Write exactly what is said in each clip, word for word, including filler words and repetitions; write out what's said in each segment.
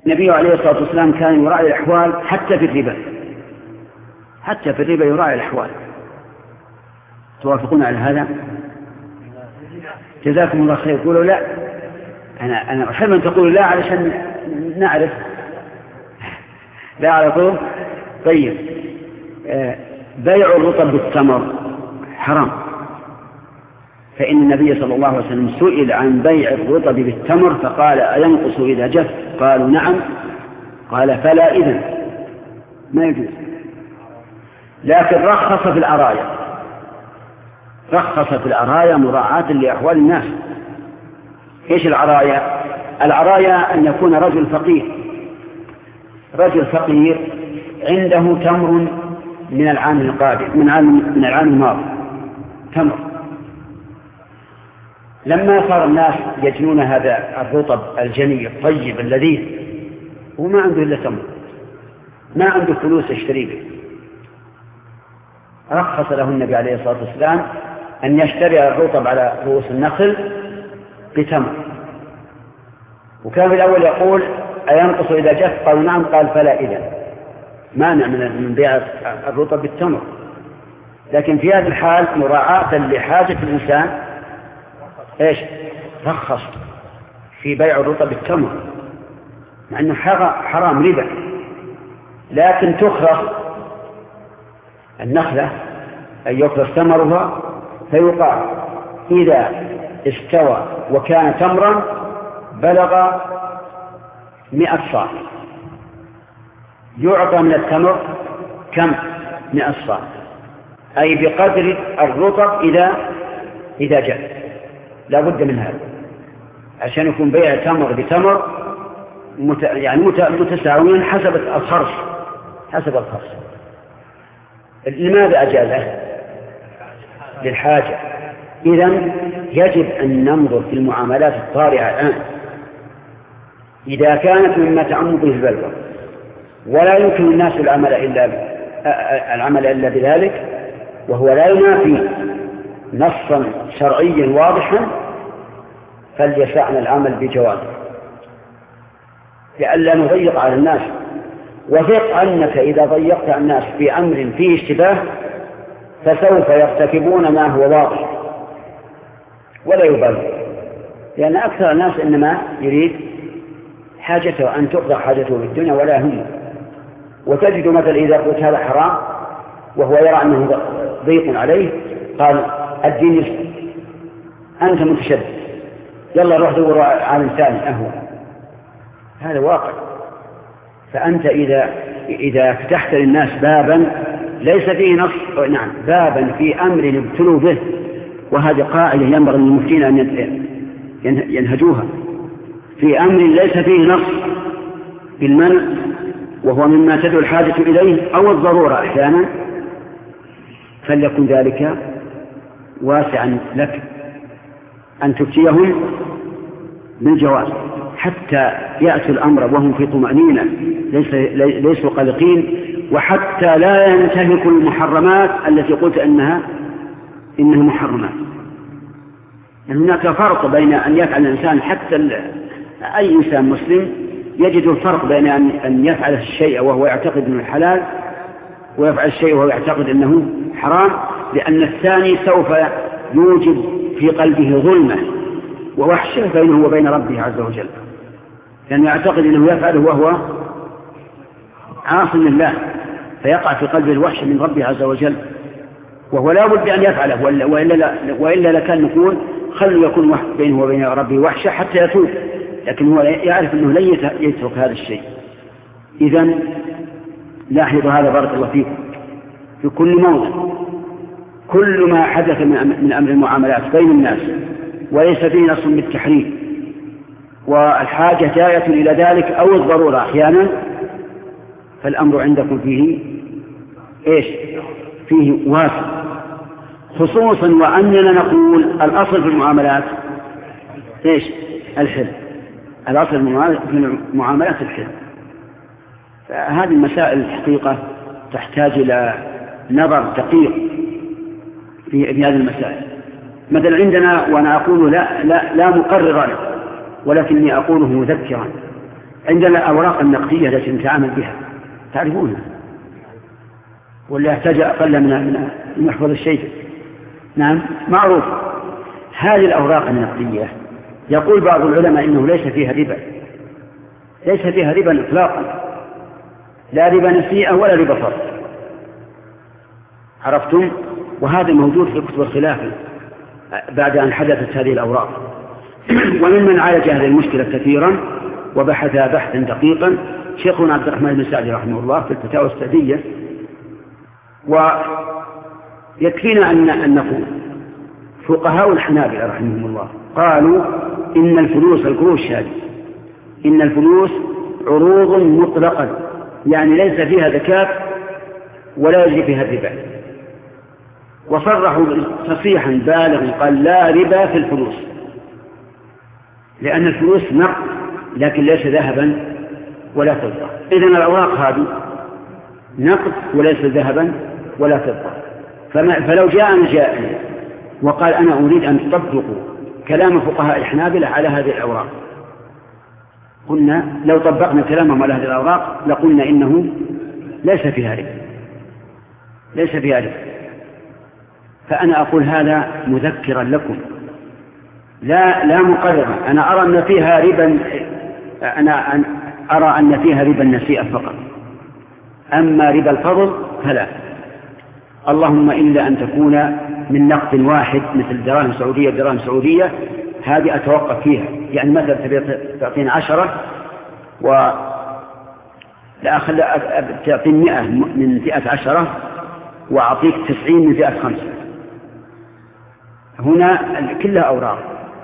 النبي عليه الصلاة والسلام كان يراعي الأحوال حتى في الربا، حتى في الربا يراعي الأحوال. توافقون على هذا؟ جزاكم الله خير. قولوا لا. أنا أنا أحب أن تقولوا لا علشان نعرف. لا على طول. طيب، بيع الرطب بالتمر حرام، فإن النبي صلى الله عليه وسلم سئل عن بيع الرطب بالتمر فقال أينقص إذا جف؟ قالوا نعم. قال فلا إذن ما يجوز. لكن رخص في العرايا، رخص في العرايا مراعاة لأحوال الناس. إيش العرايا؟ العرايا أن يكون رجل فقير، رجل فقير عنده تمر من العام القادم، من عام من العام الماضي تمر. لما صار الناس يجنون هذا الرطب الجني الطيب اللذيذ وما عنده إلا تمر، ما عنده فلوس يشتري به، رخص له النبي عليه الصلاة والسلام أن يشتري الرطب على رؤوس النخل بتمر. وكان في الأول يقول أينقص إذا جف؟ قالوا نعم. قال فلا إذن مانع من بيع الرطب بالتمر. لكن في هذه الحال مراعاة لحاجة الإنسان إيش؟ رخص في بيع الرطب بالتمر، مع أنه حرام ربا، لكن تخرص النخلة أن يخرص ثمرها فيقال إذا استوى وكان تمرا بلغ مئة صاع يعطى من التمر كم؟ مئة صاع، أي بقدر الرطب إذا إذا جاء. لا بد من هذا عشان يكون بيع تمر بتمر مت... يعني مت... متساويين حسب الخرص، حسب الخرص. لماذا أجازه؟ للحاجة. إذن يجب أن ننظر في المعاملات الطارئة الآن إذا كانت مما تعم به البلوى ولا يمكن الناس العمل إلا ب... العمل إلا بذلك، وهو لا ينافي نصا شرعيا واضحا، فليسعنا العمل بجوازه لئلا نضيق على الناس. وثق أنك إذا ضيقت على الناس في أمر فيه اشتباه فسوف يرتكبون ما هو واضح ولا يبالي، لأن أكثر الناس إنما يريد حاجته أن تقضى حاجته في الدنيا ولا يهمه. وتجد مثلا إذا قلت هذا حرام وهو يرى أنه ضيق عليه قال الدين يسر، أنت متشدد، يلا روح دور عالم ثاني أهون. هذا واقع. فأنت إذا إذا فتحت للناس بابا ليس فيه نص، نعم بابا في أمر ابتلوا به، وهذه قاعدة ينبغي للمفتين أن ينهجوها، في أمر ليس فيه نص بالمنع وهو مما تدعو الحاجة إليه أو الضرورة أحيانا، فليكن ذلك واسعا لك أن تفتيهم بالجواز حتى يأتوا الأمر وهم في طمأنينة ليس ليسوا قلقين، وحتى لا ينتهكوا المحرمات التي قلت أنها إنها محرمات. يعني هناك فرق بين أن يفعل الإنسان، حتى أي إنسان مسلم يجد الفرق بين أن يفعل الشيء وهو يعتقد أنه حلال ويفعل الشيء وهو يعتقد أنه حرام، لأن الثاني سوف يوجد في قلبه ظلمة ووحشة بينه وبين ربه عز وجل، لأنه يعتقد أنه يفعله وهو عاص لله، فيقع في قلبه الوحشة من ربه عز وجل، وهو لا بد أن يفعله، وإلا, لا وإلا لكان نقول خلوا يكون بينه وبين ربه وحشة حتى يتوب، لكن هو يعرف أنه لن يترك هذا الشيء. إذن لاحظوا هذا بارك الله فيكم في كل موضع، كل ما حدث من أمر المعاملات بين الناس وليس فيه نص بالتحريم والحاجة جاية إلى ذلك أو الضرورة أحيانا، فالأمر عندكم فيه إيش؟ فيه واسع، خصوصا وأننا نقول الأصل في المعاملات إيش؟ الحل. الأصل في المعاملات الحل. فهذه المسائل الحقيقة تحتاج إلى نظر دقيق في هذه المسائل. مثلا عندنا، وأنا أقول لا, لا, لا مقررا ولكني أقوله مذكرا، عندنا الأوراق النقدية التي نتعامل بها تعرفونها ولا يحتاج أقل من محفظ الشيء؟ نعم معروف. هذه الأوراق النقدية يقول بعض العلماء إنه ليس فيها ربا، ليس فيها ربا إطلاقا، لا ربا نسيئة ولا ربا فضل. عرفتم؟ وهذا موجود في كتب الخلاف بعد أن حدثت هذه الأوراق. وممن عالج هذه المشكلة كثيرا وبحث بحثا دقيقا شيخنا عبد الرحمن بن سعدي رحمه الله في الفتاوى السعدية. ويكفينا أن نقول فقهاء الحنابلة رحمهم الله قالوا إن الفلوس القروش هذه إن الفلوس عروض مطلقا، يعني ليس فيها زكاة ولا يجري فيها الربا، وصرحوا تصريحا بالغا قال لا ربا في الفلوس، لأن الفلوس نقد لكن ليس ذهبا ولا فضة. إذن الأوراق هذه نقد وليس ذهبا ولا فضة. فلو جاءنا جاء وقال أنا أريد أن تطبقوا كلام فقهاء الحنابلة على هذه الأوراق، قلنا لو طبقنا كلامهم على هذه الأوراق لقلنا إنه ليس فيها ربا، ليس فيها ربا. فأنا أقول هذا مذكرا لكم لا لا مقررا. أنا أرى أن فيها ربا، أنا أرى أن فيها ربا النسيئة فقط، أما ربا الفضل فلا، اللهم إلا أن تكون من نقد واحد مثل دراهم سعودية دراهم سعودية، هذه أتوقف فيها. يعني مثلا تعطيني عشرة و لا أخل تعطيني مئة من فئة عشرة وأعطيك تسعين من فئة خمسة، هنا كلها أوراق،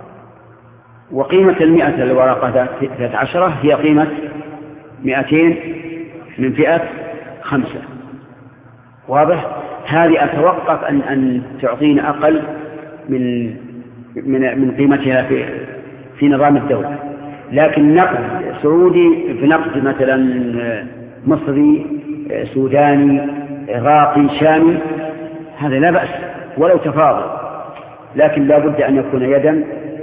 وقيمة المئة الورقة فئة عشرة هي قيمة مئتين من فئة خمسة. واضح؟ هذه أتوقف أن أن تعطينا أقل من من من قيمتها في في نظام الدولة. لكن نقد سعودي في نقد مثلا مصري سوداني عراقي شامي هذا لا بأس ولو تفاضل، لكن لا بد أن يكون يدا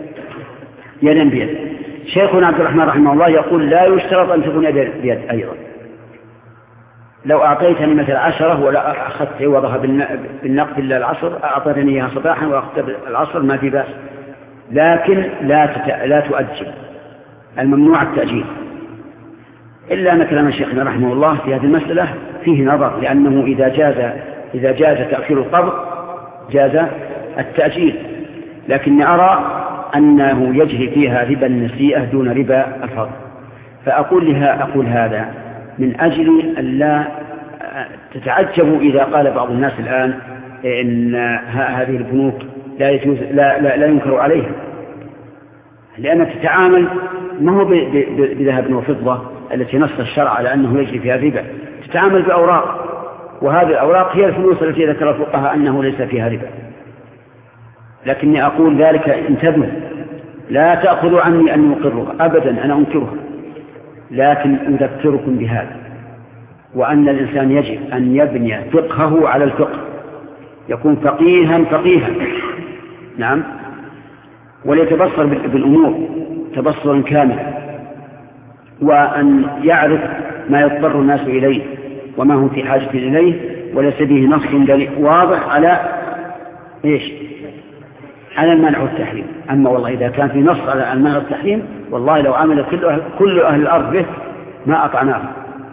يدا بيد. شيخنا عبد الرحمن رحمه الله يقول لا يشترط أن تكون يدا بيد أيضا. لو أعطيتني مثل عشرة ولا أخذت عوضها بالنقد إلا العصر، أعطيتني إياها صباحا وأخذت العصر ما في بأس، لكن لا تت... لا تؤجل، الممنوع التأجيل. إلا أن كلام شيخنا رحمه الله في هذه المسألة فيه نظر، لأنه إذا جاز إذا جاز تأخير القبض جاز التأجيل، لكن أرى أنه يجري فيها ربا النسيئة دون ربا الفضل. فأقول لها أقول هذا من أجل أن لا تتعجبوا إذا قال بعض الناس الآن إن هذه البنوك لا يجوز لا, لا, لا ينكر عليها، لأنها تتعامل ما هو بذهب وفضة التي نص الشرع على أنه يجري فيها ربا، تتعامل بأوراق، وهذه الأوراق هي الفلوس التي ذكر الفقهاء أنه ليس فيها ربا. لكني أقول ذلك انتبهوا، لا تأخذوا عني أن يقرها أبدا، أنا أنكرها، لكن أذكركم بهذا، وأن الإنسان يجب أن يبني فقهه على الفقه، يكون فقيها فقيها نعم، وليتبصر بالأمور تبصرا كاملا، وأن يعرف ما يضطر الناس إليه وما هم في حاجة إليه، وليس به نص واضح على إيش؟ على المنع والتحريم. أما والله إذا كان في نص على المنع والتحريم والله لو عمل كل أهل, كل أهل الأرض به ما أطعناه،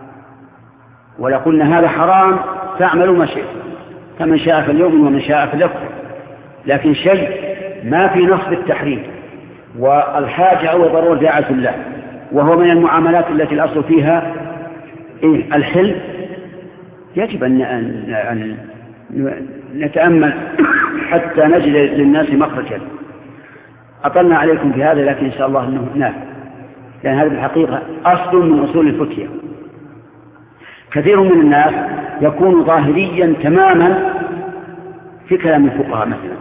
ولا قلنا هذا حرام فاعملوا ما شئت، فمن شاء فاليوم ومن شاء فليكفر. لكن شيء ما في نص بالتحريم والحاجة أو ضرورة داعة الله، وهو من المعاملات التي الأصل فيها إيه؟ الحل، يجب أن, أن نتأمل حتى نجد للناس مخرجا. أطلنا عليكم في هذا، لكن إن شاء الله أنه نافع، لأن هذا الحقيقة أصل من أصول الفتية. كثير من الناس يكون ظاهريا تماما في كلام الفقهاء مثلا،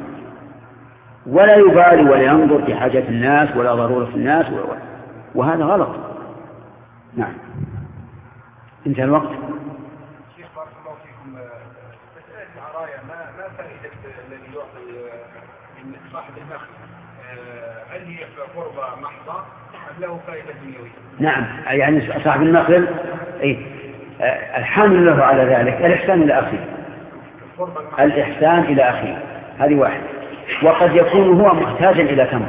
ولا يبالي ولا ينظر في حاجة الناس ولا ضرورة الناس، وهذا غلط. نعم، انتهى الوقت. شيخ بارك الله فيكم، مسألة العرايا ما ما فائدة الذي يعطي من صاحب النخل هل هي قربة محضة أم له فائدة دنيوية؟ نعم، يعني صاحب النخل إيه؟ الحامل له على ذلك الإحسان إلى أخيه، الإحسان إلى أخيه هذه واحد. وقد يكون هو محتاجا إلى تمر،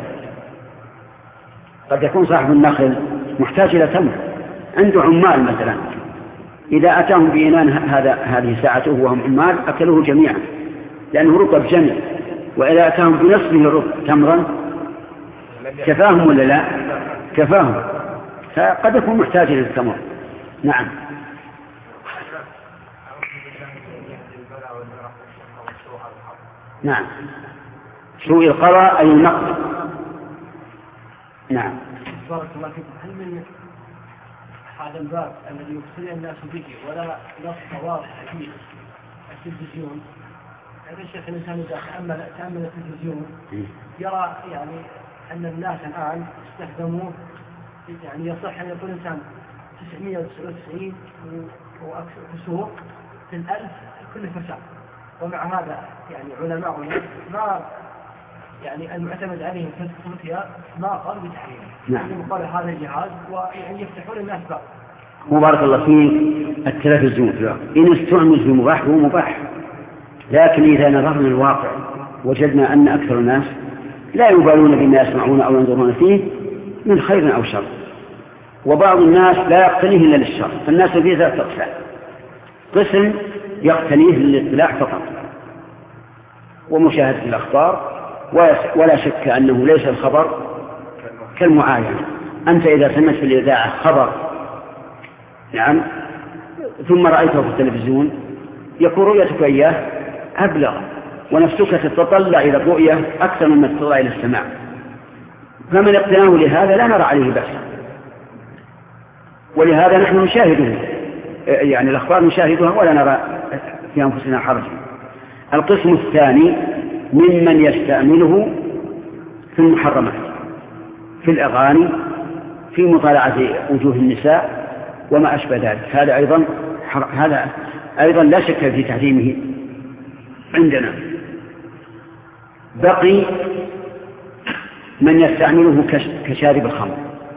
قد يكون صاحب النخل محتاج إلى تمر، عنده عمال مثلا، إذا أتاهم بإنان هذا هذه ساعته وهم عمال أكلوه جميعا لأنه رطب جميع، وإذا أتاهم بنصفه رطب تمرا كفاهم ولا لا؟ كفاهم، فقد يكون محتاجا إلى التمر. نعم. نعم، سوء القضاء أي النقد. نعم. بارك الله فيكم. هل من هذا الباب الذي يبتلى الناس به ولا نص واضح فيه التلفزيون؟ هذا الشيخ الإنسان إذا تأمل تأمل التلفزيون يرى يعني أن الناس الآن استخدموه، يعني يصح أن يكون إنسان تسعمائة وتسعة وتسعين وأكثر كسور في الألف كل فرشاة، ومع هذا يعني علماؤنا ما يعني المعتمد عليهم في الفتيا ما قال بتحريمه. نعم. قال هذا الجهاز ويعني يفتحون الناس باب. مبارك الله فيك. التلفزيون إن استعمل في مباح هو مباح، لكن إذا نظرنا الواقع وجدنا أن أكثر الناس لا يبالون بما يسمعون أو ينظرون فيه من خير أو شر، وبعض الناس لا يقتنيه إلا للشر. فالناس فيه ذات أقسام، قسم يقتنيه للاطلاع فقط ومشاهدة الأخبار، ولا شك أنه ليس الخبر كالمعاينة. أنت إذا سمعت في الإذاعة خبر نعم ثم رأيته في التلفزيون يكون رؤيتك إياه أبلغ، ونفسك تتطلع إلى الرؤية أكثر مما تتطلع إلى السماع، فمن اقتناه لهذا لا نرى عليه بأس، ولهذا نحن نشاهده، يعني الأخبار نشاهدها ولا نرى في أنفسنا حرجا. القسم الثاني ممن يستعمله في المحرمات، في الأغاني، في مطالعة وجوه النساء وما أشبه ذلك، هذا أيضا هذا أيضا لا شك في تحريمه عندنا. بقي من يستعمله كشارب الخمر،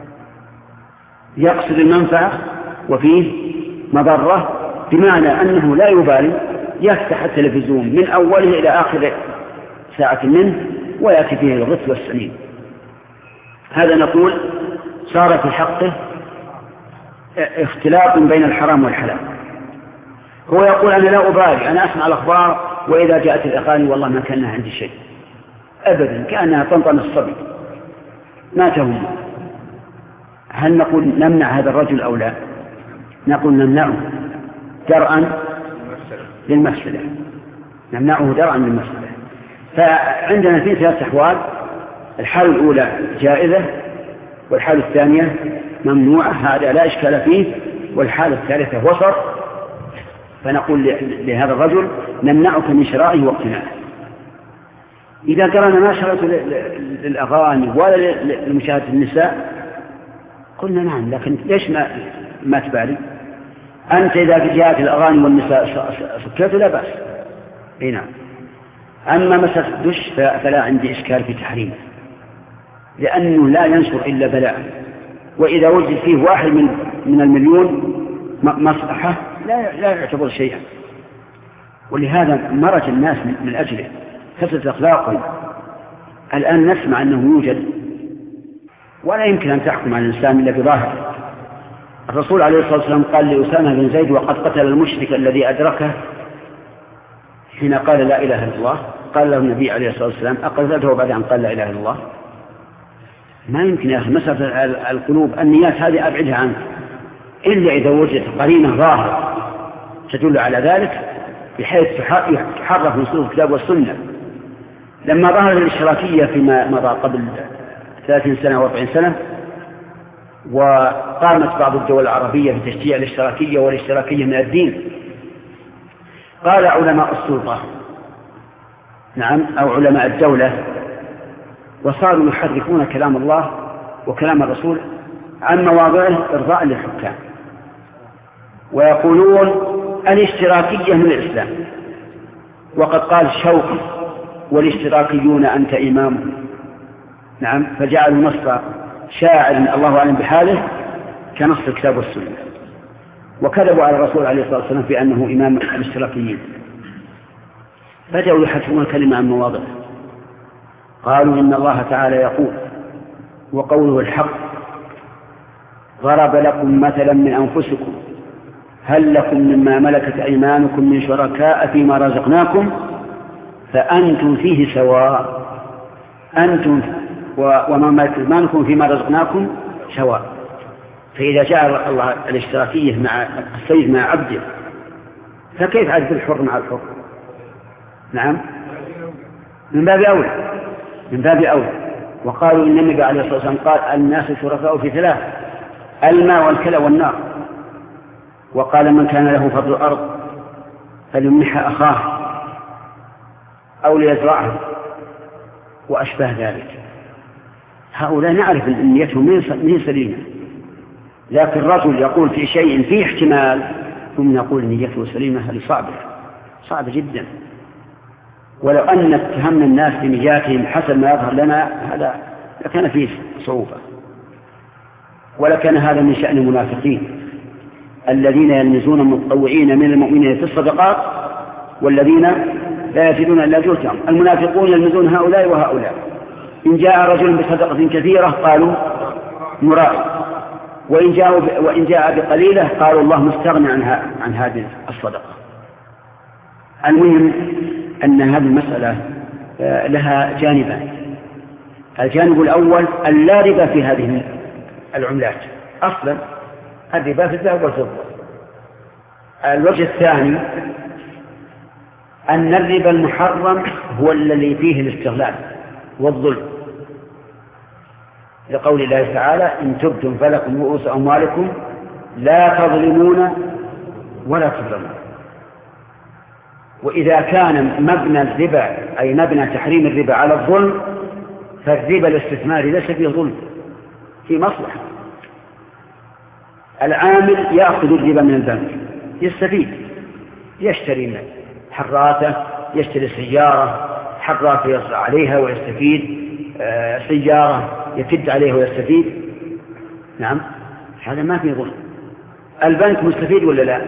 يقصد المنفعة وفيه مضرة، بمعنى أنه لا يبالي، يفتح التلفزيون من أوله إلى آخر ساعة منه ويأتي فيه الغث والسمين. هذا نقول صار في حقه اختلاط بين الحرام والحلال. هو يقول أنا لا أبالي، أنا أسمع الأخبار وإذا جاءت الأغاني والله ما كان عندي شيء أبدا، كأنها طنطن الصبي ما تهم. هل نقول نمنع هذا الرجل أو لا؟ نقول نمنعه درءا للمفسدة، نمنعه درءا للمفسدة. فعندنا في ثلاث أحوال: الحالة الأولى جائزة، والحالة الثانية ممنوعة، هذا لا إشكال فيه، والحالة الثالثة وسط. فنقول لهذا الرجل نمنعك من شرائه واقتناعه. إذا قرأنا ما شرعت للأغاني ولا لمشاهدة النساء قلنا نعم، لكن ليش ما, ما تبالي أنت؟ إذا جاءت الأغاني والنساء سكرت لا بأس. إيه نعم. أما مسألة الدش فلا عندي إشكال في تحريمه، لأنه لا ينشر إلا بلاء، وإذا وجد فيه واحد من من المليون مصلحة لا لا يعتبر شيئا. ولهذا مرج الناس من أجله فسد أخلاقهم. الآن نسمع أنه يوجد، ولا يمكن أن تحكم على الإنسان إلا بظاهر. الرسول عليه الصلاة والسلام قال لأسامة بن زيد وقد قتل المشرك الذي أدركه حين قال لا إله إلا الله، قال له النبي عليه الصلاة والسلام أقتلته بعد أن قال لا إله إلا الله؟ ما يمكن يا أخي. مسألة القلوب النيات هذه أبعدها عنك، إلا إذا وجدت قرينة ظاهرة تدل على ذلك بحيث تحرف نصوص الكتاب والسنة. لما ظهرت الاشتراكية فيما مضى قبل ثلاثين سنة وأربعين سنة، وقامت بعض الدول العربية بتشجيع الاشتراكية والاشتراكية من الدين، قال علماء السلطة نعم أو علماء الدولة، وصاروا يحرفون كلام الله وكلام الرسول عن مواضعه إرضاء للحكام، ويقولون الاشتراكية من الإسلام، وقد قال شوقي والاشتراكيون أنت إمامهم. نعم، فجعلوا نص شاعر الله أعلم بحاله كنص الكتاب والسنة، وكذبوا على الرسول عليه الصلاة والسلام في أنه إمام الاشتراكيين، بدأوا يحرفون الكلمة عن مواضعه. قالوا إن الله تعالى يقول وقوله الحق ضرب لكم مثلا من أنفسكم هل لكم مما ملكت أيمانكم من شركاء فيما رزقناكم فأنتم فيه سواء، أنتم وما ملكت أيمانكم فيما رزقناكم سواء. فإذا جاء الله الاشتراكية مع السيد مع عبده فكيف عدد الحر مع الحر؟ نعم، من باب أولى، من باب أولى. وقالوا إن النبي عليه الصلاة والسلام قال الناس شركاء في ثلاث: الماء والكلى والنار. وقال من كان له فضل الأرض فليمنح أخاه أو ليزرعه وأشبه ذلك. هؤلاء نعرف أن نيتهم من سليمة، لكن الرجل يقول في شيء فيه احتمال ثم يقول نيته سليمة، هذه صعبة صعبة جدا. ولو أن اتهمنا الناس بنياتهم حسب ما يظهر لنا هذا لكان فيه صعوبة، ولكان هذا من شأن المنافقين الذين يلمزون المتطوعين من المؤمنين في الصدقات والذين لا يزيدون إلا جهدهم. المنافقون يلمزون هؤلاء وهؤلاء. إن جاء رجل بصدقة كثيرة قالوا مرائي، وإن جاء وإن جاء بقليلة قالوا الله مستغنى عن عن هذه الصدقة. المهم أن هذه المسألة لها جانبان: الجانب الأول أن لا ربا في هذه العملات أصلا، الربا في الذهب والفضة. الوجه الثاني أن الربا المحرم هو الذي فيه الاستغلال والظلم، لقول الله تعالى إن تبتم فلكم رؤوس أموالكم لا تظلمون ولا تظلمون. وإذا كان مبنى الربا أي مبنى تحريم الربا على الظلم فالربا الاستثماري ليس فيه ظلم، في مصلحة. العامل يأخذ الربا من البنك يستفيد، يشتري حراته، يشتري سيارة حراته يصنع عليها ويستفيد، آه سيارة يفد عليها ويستفيد. نعم، هذا ما فيه ظلم. البنك مستفيد ولا لا؟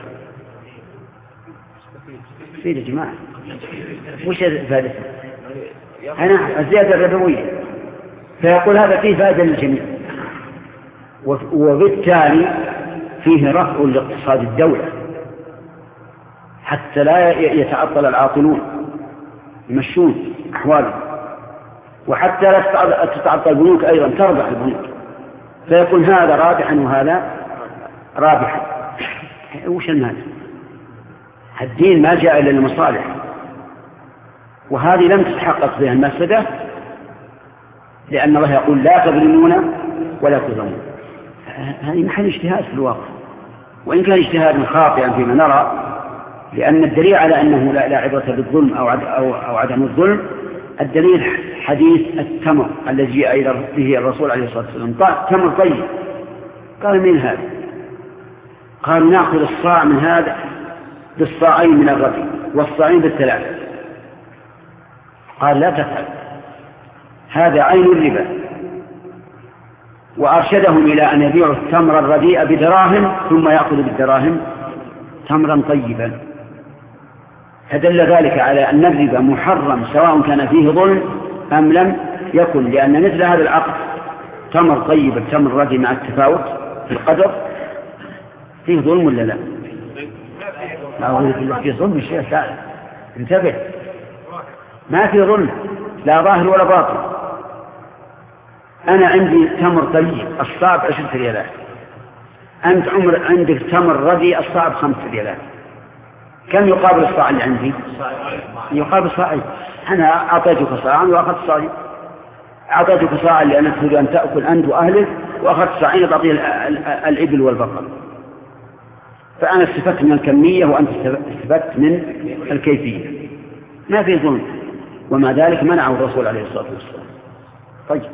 مستفيد يا جماعة. وش الفائدة؟ أنا الزيادة الربوية، فيقول هذا فيه فائدة للجميع، وبالتالي فيه رفع لاقتصاد الدولة حتى لا يتعطل العاطلون يمشون أحوالهم، وحتى لا تتعطل البنوك أيضا تربح البنوك، فيكون هذا رابحا وهذا رابحا. وش المال؟ الدين ما جاء إلا للمصالح، وهذه لم تتحقق بها المفسدة، لأن الله يقول لا تظلمون ولا تظلمون. هذه محل اجتهاد في الواقع، وإن كان اجتهاد خاطئا فيما نرى، لأن الدليل على أنه لا عبرة بالظلم أو أو عدم الظلم الدليل حديث التمر الذي جاء به الرسول عليه الصلاة والسلام. تمر طيب، قال من هذا؟ قال نأخذ الصاع من هذا بالصاعين من الربيع والصاعين بالثلاثة. قال لا تفعل، هذا عين الربا. وأرشدهم إلى أن يبيعوا التمر الرديء بدراهم ثم يأخذ بالدراهم تمرا طيبا. فدل ذلك على أن الربا محرم سواء كان فيه ظلم أم لم يكن، لأن مثل هذا العقد تمر طيب التمر الرديء مع التفاوت في القدر فيه ظلم ولا لا؟ أقول في ظلم الشيء ثالث، انتبه، ما في ظلم لا ظاهر ولا باطن. أنا عندي تمر طيب الصعب عشرة ريالات، أنت عمر عندك تمر ردي الصعب خمسة ريالات، كم يقابل الصاع اللي عندي؟ يقابل صاعي. أنا أعطيتك صاعا وأخذت صاعي، أعطيتك صاعا لأنك تريد أن تأكل أنت وأهلك، وأخذت صاعين تعطي الإبل والبقر، فأنا استفدت من الكمية وأنت استفدت من الكيفية، ما في ظلم. ومع ذلك منعه الرسول عليه الصلاة والسلام. طيب،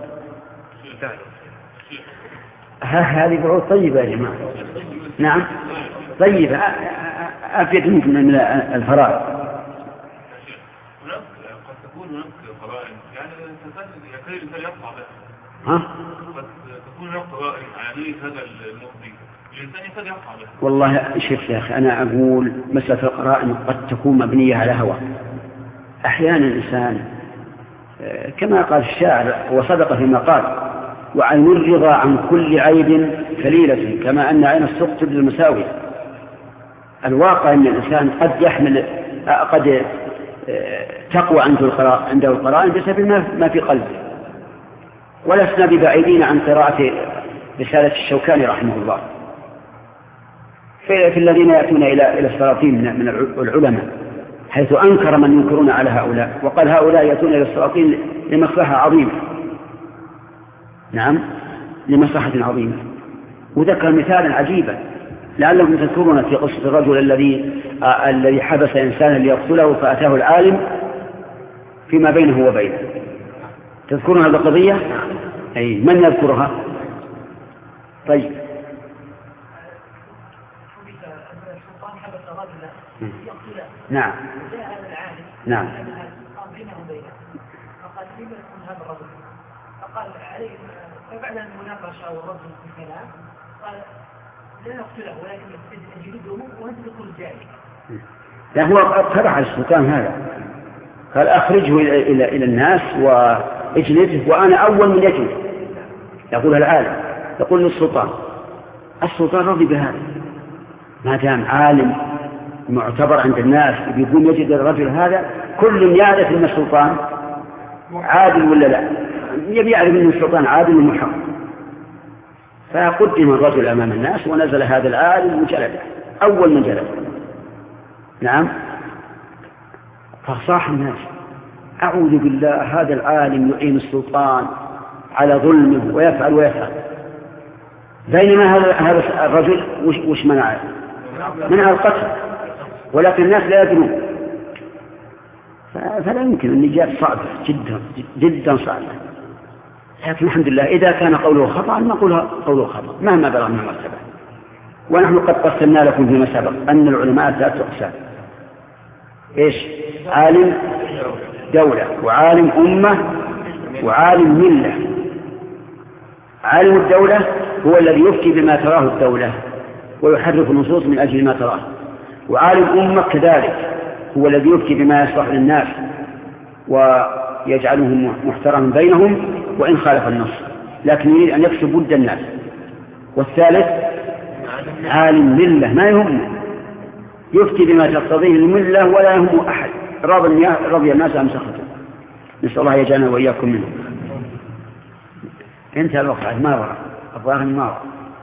هذه بعوض طيبة يا جماعة. نعم طيبة، أفيد من الفرائض. قد تكون هناك فرائض، يعني الإنسان يقطع بها. ها؟ بس تكون نقطة عملية هذا المفضي الإنسان يكاد يقطع بها. والله شوف يا أخي، أنا أقول مسألة القرائن قد تكون مبنية على هوى. أحيانا الإنسان كما قال الشاعر وصدق فيما قال: وعين الرضا عن كل عيب كليلة كما أن عين السقط للمساوي. الواقع أن الإنسان قد يحمل قد تقوى عنده القرائن عنده القرائن بسبب ما في قلبه. ولسنا ببعيدين عن قراءة رسالة الشوكاني رحمه الله في الذين يأتون إلى إلى السلاطين من العلماء، حيث أنكر من ينكرون على هؤلاء وقال: هؤلاء يأتون إلى السلاطين لمصلحة عظيمة. نعم، لمصلحة عظيمة. وذكر مثالا عجيبا لعلكم تذكرون في قصة الرجل الذي آه الذي حبس إنسانا ليقتله فأتاه العالم فيما بينه وبينه. تذكرون هذه القضية؟ أي من يذكرها؟ طيب. نعم. نعم. فقال عليه فبعد المناقشة والرد في الكلام قال: لا نقتله ولكن نجلده وأنت تكون جاهل. لا، هو اقترح السلطان هذا، قال: أخرجه إلى إلى إلى الناس واجلده وأنا أول من يجلد. يقول العالم، يقول للسلطان. السلطان رضي بهذا، ما دام عالم معتبر عند الناس بيقوم يجد الرجل هذا، كل يعرف أن السلطان عادل ولا لا، يبي يعرف أن السلطان عادل ومحق. فقدم الرجل أمام الناس ونزل هذا العالم وجلده أول من جلده. نعم. فصاح الناس: أعوذ بالله، هذا العالم يعين السلطان على ظلمه ويفعل ويفعل. بينما هذا الرجل وش منعه؟ منع القتل، ولكن الناس لا يدرون. فلا يمكن. النجاة صعبة جدا جدا صعبة، لكن الحمد لله إذا كان قوله خطأ نقول قوله خطأ مهما بلغ من مرتبة. ونحن قد قسمنا لكم فيما سبق أن العلماء ثلاثة أقسام: إيش؟ عالم دولة، وعالم أمة، وعالم ملة. عالم الدولة هو الذي يفتي بما تراه الدولة ويحرف النصوص من أجل ما تراه، وعالم أمة كذلك هو الذي يفتي بما يصلح للناس ويجعلهم محترما بينهم وإن خالف النص، لكن يريد أن يكسب ود الناس. والثالث عالم ملة، ما يهمه، يفتي بما تقتضيه الملة ولا يهمه أحد، رضي الناس أم سخطوا. نسأل الله يجعلنا وإياكم منهم. انتهى الوقت، ما وراء الظاهر ما وراء.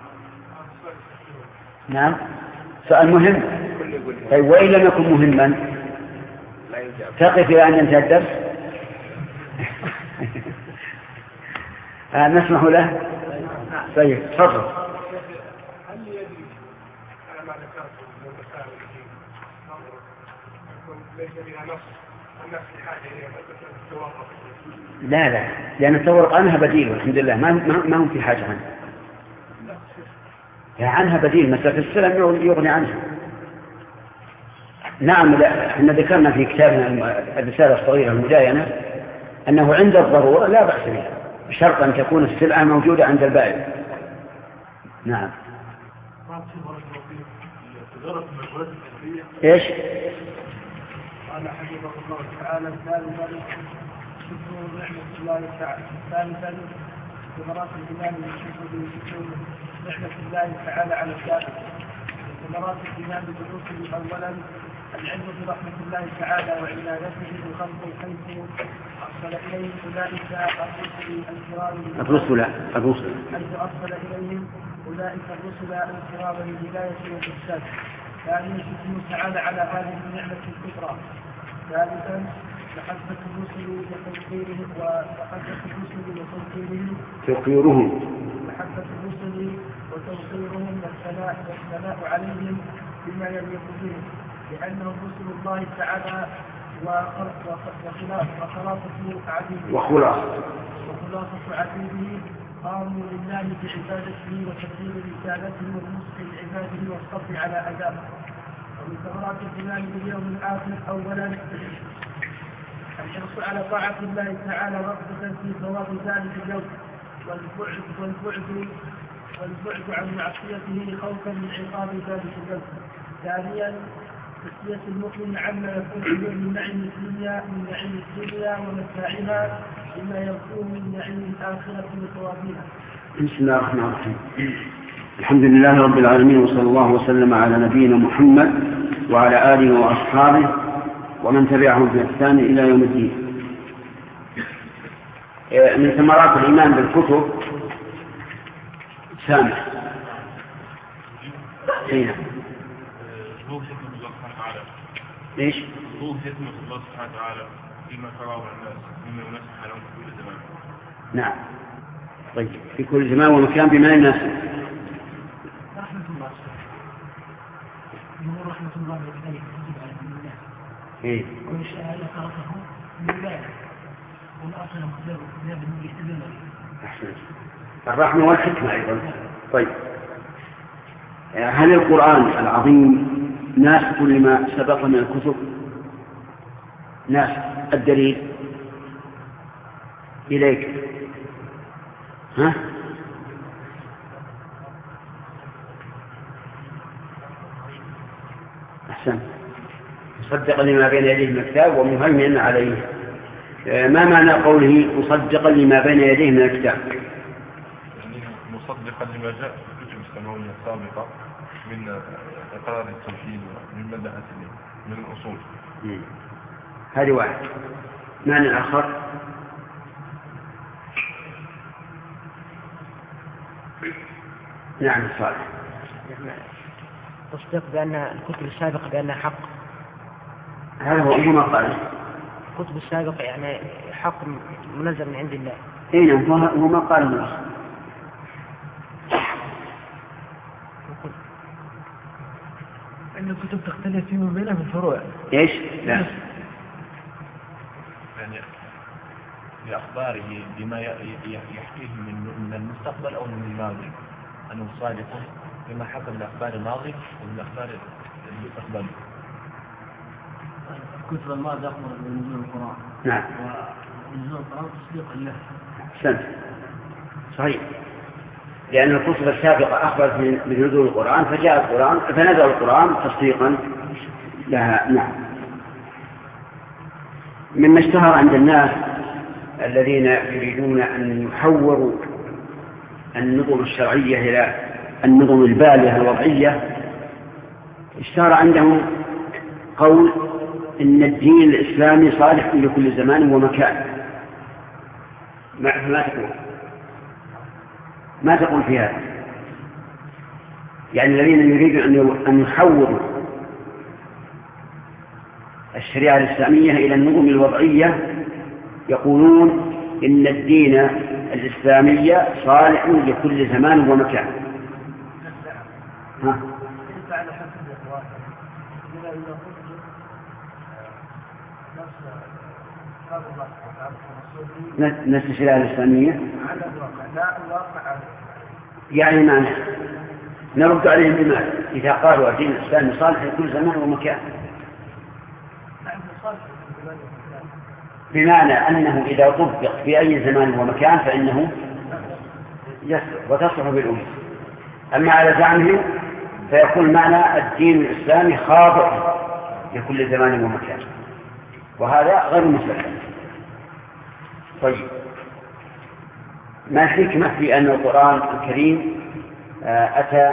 نعم، سؤال مهم. طيب، وإن لم يكن مهما تقف إلى أن ينتهي الدرس. نسمح له. طيب، تفضل. هل يدري على ما ذكرت من المسائل التي ليس بها نص الناس في حاجه الى التوافق؟ لا لا، لأن التورق عنها بديل والحمد لله، ما ما هم في حاجة عنها. يعني عنها بديل، مسألة السلم يغني عنها. نعم، احنا ذكرنا في كتابنا الرسالة الصغيرة المداينة أنه عند الضرورة لا بأس بها، بشرط أن تكون السلعة موجودة عند البائع. نعم. إيش؟ قال حفظه الله تعالى: ثالثا شكر نعمة الله تعالى. ثالثا ثمرات الإيمان والشكر نعمة الله تعالى على الكافر. ثمرات الإيمان بالرسل: أولا العلم برحمة الله تعالى وعنايته بخلقه حيث أرسل إليهم أولئك الرسل الكرام الرسل الرسل حيث أرسل إليهم أولئك الرسل الكرام للهداية والإرشاد. ثانيا شكره تعالى على هذه النعمة الكبرى. ثالثا محبة الرسل وتوقيرهم ومحبة الرسل وتوقيرهم توقيرهم محبة الرسل وتوقيرهم والثناء والثناء عليهم بما يليق بهم، لأنهم رسل الله تعالى وخلاصة عبيده وخلاصة عبيده قاموا لله بعبادته وتبليغ رسالته والنصح لعباده والصبر على أدائه. ومن ثمرات الإيمان باليوم الآخر: أولا الحرص على طاعة الله تعالى رغبة في ثواب ذلك اليوم، والبعد والبعد والبعد عن معصيته خوفا من عقاب ذلك اليوم. ثانيا تسلية المؤمن عما يكون له من نعيم الدنيا من نعيم الدنيا ومتاعها بما يكون من نعيم الآخرة وثوابها. بسم الله الرحمن الرحيم. الحمد لله رب العالمين، وصلى الله وسلم على نبينا محمد وعلى آله وأصحابه ومن تبعهم بإحسان إلى يوم الدين. من ثمرات الإيمان بالكتب سامح فينا ليش؟ ظهور حكمة الله سبحانه وتعالى فيما تراه الناس مما ينسح لهم في كل زمان. نعم. طيب في كل زمان ومكان بما يناسب. رحمة الله من رحمة الله بذلك تجب على الناس. إيه. وإن شاء لخلقه من ذلك والأصل مخبره لا بد من يستدل. أحسن. الرحمة والحكمة أيضا. طيب هل القرآن العظيم ناسخ لما سبق من الكتب؟ ناسخ. الدليل إليك. ها؟ أحسن. مصدقا لما بين يديه من الكتاب ومهيمنا عليه. ما معنى قوله مصدقا لما بين يديه من الكتاب؟ يعني مصدقا لما جاء في الكتب السماوية السابقة من إقرار التوحيد ومن بدأت من الأصول. مم. هذه واحد. معنى الآخر؟ نعم صالح. تصديق بأن الكتب السابقة بأنها حق. هذا هو ما قال. الكتب السابقة يعني حق منزل من عند الله. اي نعم هو ما قاله الأخ. أن الكتب تختلف فيما بينها في الفروع. ايش؟ لا. يعني لأخباره بما يحكيه من المستقبل أو من الماضي أنه صادق بما حكى من أخبار الماضي ومن أخبار المستقبل. الكتب الماضي أخبر بنزول القرآن. نعم. ونزول القرآن تصديقا له. أحسنت. صحيح. لأن الكتب السابقة أخبرت بنزول القرآن فجاء القرآن فنزل القرآن تصديقا لها. نعم. مما اشتهر عند الناس الذين يريدون أن يحوروا النظم الشرعية إلى النظم البالغة الوضعية، اشتهر عندهم قول إن الدين الإسلامي صالح لكل زمان ومكان. ما تقول ما تقول في هذا؟ يعني الذين يريدون أن يحولوا الشريعة الإسلامية إلى النظم الوضعية يقولون إن الدين الإسلامي صالح لكل زمان ومكان. ها؟ نفس الشريعة الإسلامية يعني معنى نرد عليهم بماذا إذا قالوا الدين الإسلامي صالح لكل زمان ومكان؟ بمعنى أنه إذا طبق في أي زمان ومكان فإنه يصلح وتصلح بالأمة. أما على زعمهم فيكون معنى الدين الإسلامي خاضع لكل زمان ومكان، وهذا غير مسلم. طيب ما الحكمة في أن القرآن الكريم أتى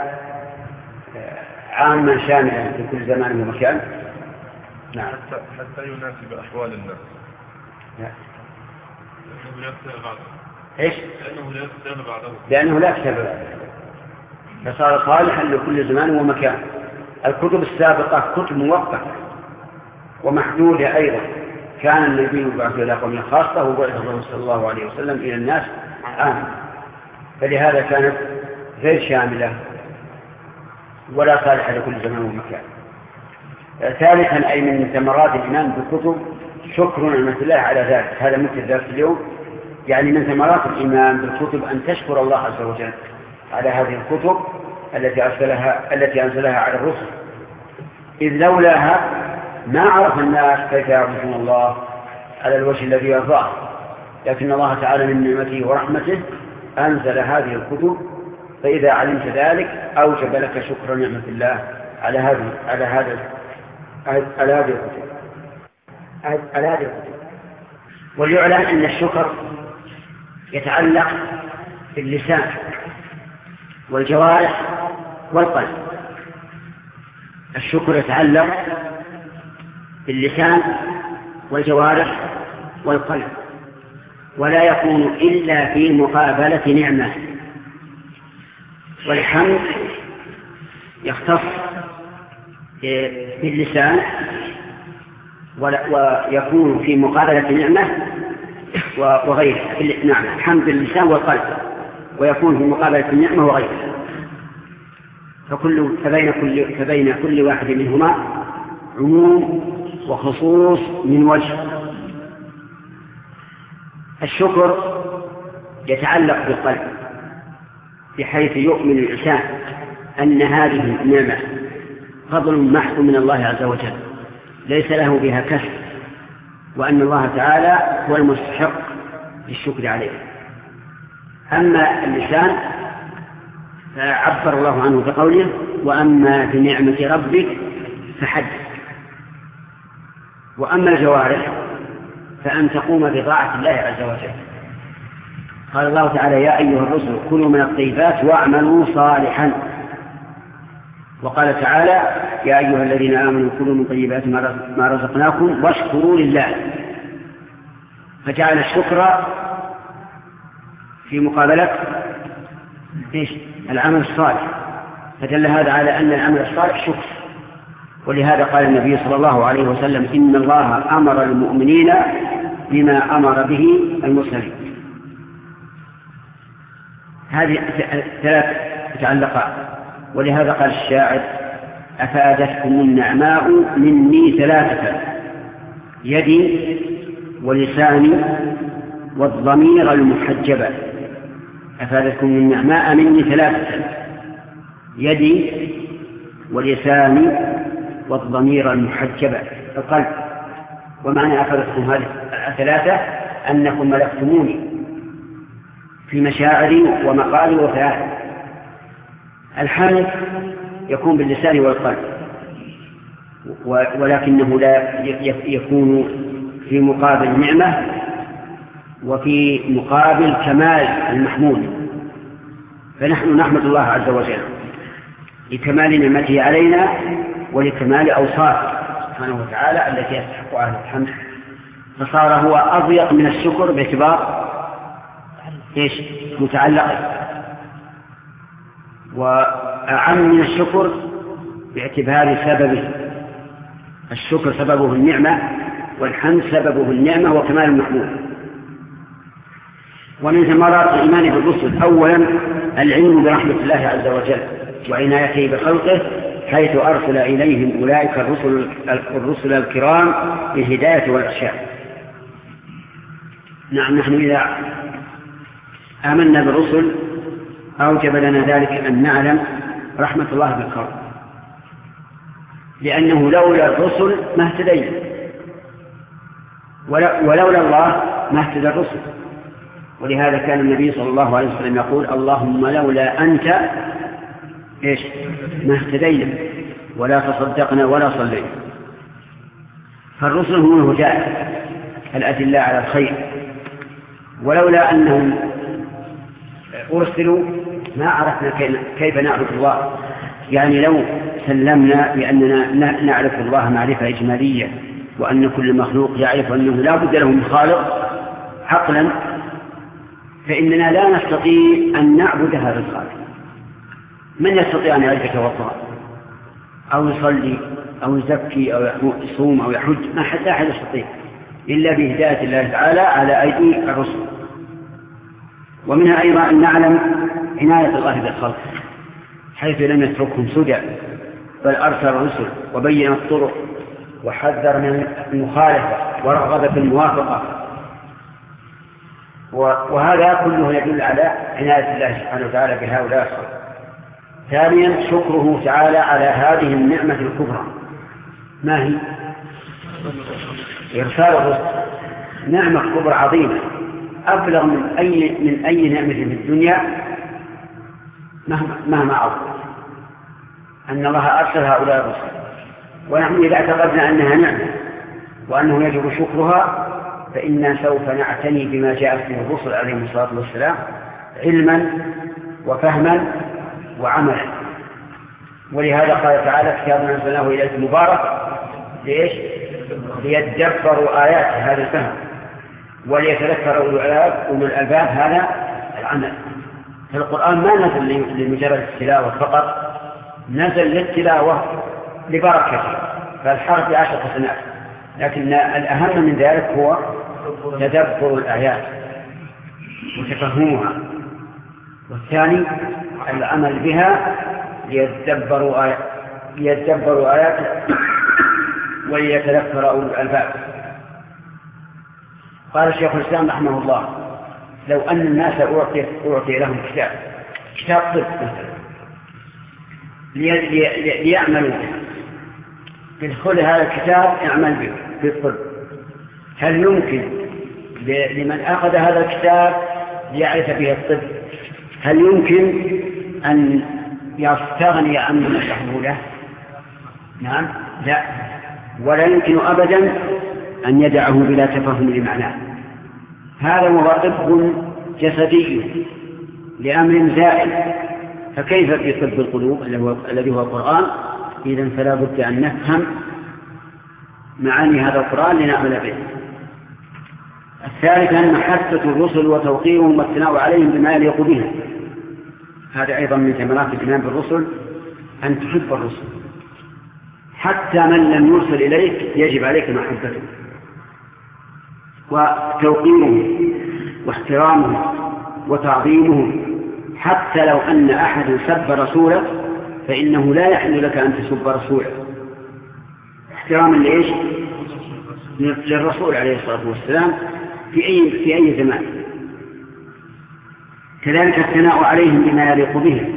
عاما شاملا لكل زمان ومكان؟ نعم. حتى, حتى يناسب أحوال الناس. لا. لأنه لا كتاب بعده. إيش؟ لأنه لا كتاب بعده. لأنه لا كتاب بعده فصار صالحا لكل زمان ومكان. الكتب السابقة كتب موقتة ومحدودة أيضا. كان النبي يبعث إلى قوم خاصة وبعث الله صلى الله عليه وسلم إلى الناس عامة، فلهذا كانت غير شاملة ولا صالحة لكل زمان ومكان. ثالثا أي من ثمرات الإيمان بالكتب شكر نعمة الله على ذلك. هذا مثل درس اليوم. يعني من ثمرات الإيمان بالكتب أن تشكر الله عز وجل على هذه الكتب التي أنزلها التي أنزلها على الرسل، إذ لولاها ما عرف الناس كيف يعرفون الله على الوجه الذي يرضاه، لكن الله تعالى من نعمته ورحمته أنزل هذه الكتب، فإذا علمت ذلك أوجب لك شكر نعمة الله على هذه على هذا على هذه الكتب على هذه الكتب. وليعلم أن الشكر يتعلق باللسان والجوارح والقلب. الشكر يتعلق باللسان والجوارح والقلب، ولا يكون إلا في مقابلة نعمة. والحمد يختص باللسان ويكون في مقابلة نعمة وغيرها. نعم، الحمد للسان والقلب، ويكون في مقابلة النعمة وغيرها. فكل فبين كل فبين كل واحد منهما عموم وخصوص من وجه. الشكر يتعلق بالقلب، بحيث يؤمن الإنسان أن هذه النعمة فضل محض من الله عز وجل ليس له بها كسب، وأن الله تعالى هو المستحق للشكر عليه. أما اللسان فعبر الله عنه بقوله: وأما بنعمة ربك فحدث. وأما الجوارح فأن تقوم بطاعة الله عز وجل. قال الله تعالى: يا أيها الرسل كلوا من الطيبات واعملوا صالحا. وقال تعالى: يا أيها الذين آمنوا كلوا من طيبات ما رزقناكم واشكروا لله. فجعل الشكر في مقابلة إيش؟ العمل الصالح، فدل هذا على أن العمل الصالح شكر. ولهذا قال النبي صلى الله عليه وسلم: إن الله أمر المؤمنين بما أمر به المرسلين. هذه ثلاث متعلقات. ولهذا قال الشاعر: أفادتكم النعماء مني ثلاثة: يدي ولساني والضمير المحجبة. أفادتكم النعماء مني ثلاثة: يدي ولساني والضمير المحجبة، القلب. ومعنى أفادتكم هذه الثلاثة أنكم ملكتموني في مشاعري ومقالي وفعالي. الحمد يكون باللسان والقلب، ولكنه لا يكون في مقابل نعمة وفي مقابل كمال المحمود. فنحن نحمد الله عز وجل لكمال نعمته علينا ولكمال أوصافه سبحانه وتعالى التي يستحق أهل الحمد. فصار هو أضيق من الشكر باعتبار إيش؟ متعلق، وأعم من الشكر باعتبار سببه. الشكر سببه النعمة، والحمد سببه النعمة وكمال المحمود. ومن ثمرات الإيمان بالرسل أولا العلم برحمة الله عز وجل وعنايته بخلقه، حيث أرسل إليهم أولئك الرسل, الرسل الكرام بالهداية والإرشاد. نعم، نحن إذا آمنا بالرسل أوجب لنا ذلك أن نعلم رحمة الله بالخلق، لأنه لولا الرسل ما اهتدينا، ولولا الله ما اهتدى الرسل. ولهذا كان النبي صلى الله عليه وسلم يقول: اللهم لولا أنت إيش ما اهتدينا ولا تصدقنا ولا صلينا. فالرسل هم الهداة الأدلة على الخير، ولولا أنهم أرسلوا ما عرفنا كيف نعرف الله. يعني لو سلمنا بأننا نعرف الله معرفة إجمالية، وأن كل مخلوق يعرف أنه لا بد له من خالق عقلا، فإننا لا نستطيع أن نعبد هذا الخالق. من يستطيع أن يعرف توضأ أو يصلي أو يزكي أو يصوم أو يحج؟ ما حد أحد يستطيع إلا بهداية الله تعالى على أيدي الرسل. ومنها أيضا أن نعلم عناية الله بالخلق، حيث لم يتركهم سدى، بل أرسل الرسل وبين الطرق وحذر من المخالفة ورغب في الموافقة. وهذا كله يدل على عناية الله سبحانه وتعالى بهؤلاء الخلق. ثانيا شكره تعالى على هذه النعمة الكبرى. ما هي؟ إرسال الرسل. نعمة كبرى عظيمة أبلغ من أي من أي نعمة في الدنيا مهما مهما عظم، أن الله أرسل هؤلاء الرسل. ونحن إذا اعتقدنا أنها نعمة وأنه يجب شكرها فإنا سوف نعتني بما جاءت به الرسل عليهم الصلاة والسلام علما وفهما وعملا. ولهذا قال تعالى: كتاب أنزلناه إليك مبارك ليش؟ ليدبروا آيات هذا الفهم وليتذكر أولو الألباب هذا العمل. فالقرآن ما نزل لمجرد التلاوة فقط، نزل للتلاوة لبركته، فالحرف بعشر حسنات، لكن الأهم من ذلك هو تدبر الآيات وتفهمها، والثاني العمل بها ليتدبروا آيات ليتدبروا آيات وليتذكر أولو الألباب. قال الشيخ الإسلام رحمه الله: لو أن الناس أعطي, أعطي لهم كتاب كتاب طب مثلا ليعملوا به، تدخل هذا الكتاب يعمل به في الطب، هل يمكن لمن أخذ هذا الكتاب ليعرف به الطب هل يمكن أن يستغني عن من يشرحه له؟ نعم، لا، ولا يمكن أبدا أن يدعه بلا تفهم لمعناه. هذا هو طب جسدي لأمر زائل، فكيف في طب القلوب الذي هو القرآن؟ إذن فلا بد أن نفهم معاني هذا القرآن لنعمل به. الثالث أن محبة الرسل وتوقيرهم والثناء عليهم بما يليق بهم، هذا أيضا من ثمرات الإيمان بالرسل، أن تحب الرسل حتى من لم يرسل إليك يجب عليك محبته وتوقيره واحترامه وتعظيمه، حتى لو أن أحد سب رسوله فإنه لا يحل لك أن تسب رسوله، احتراما لإيش؟ للرسول عليه الصلاة والسلام في أي في أي زمان. كذلك الثناء عليهم بما يليق بهم،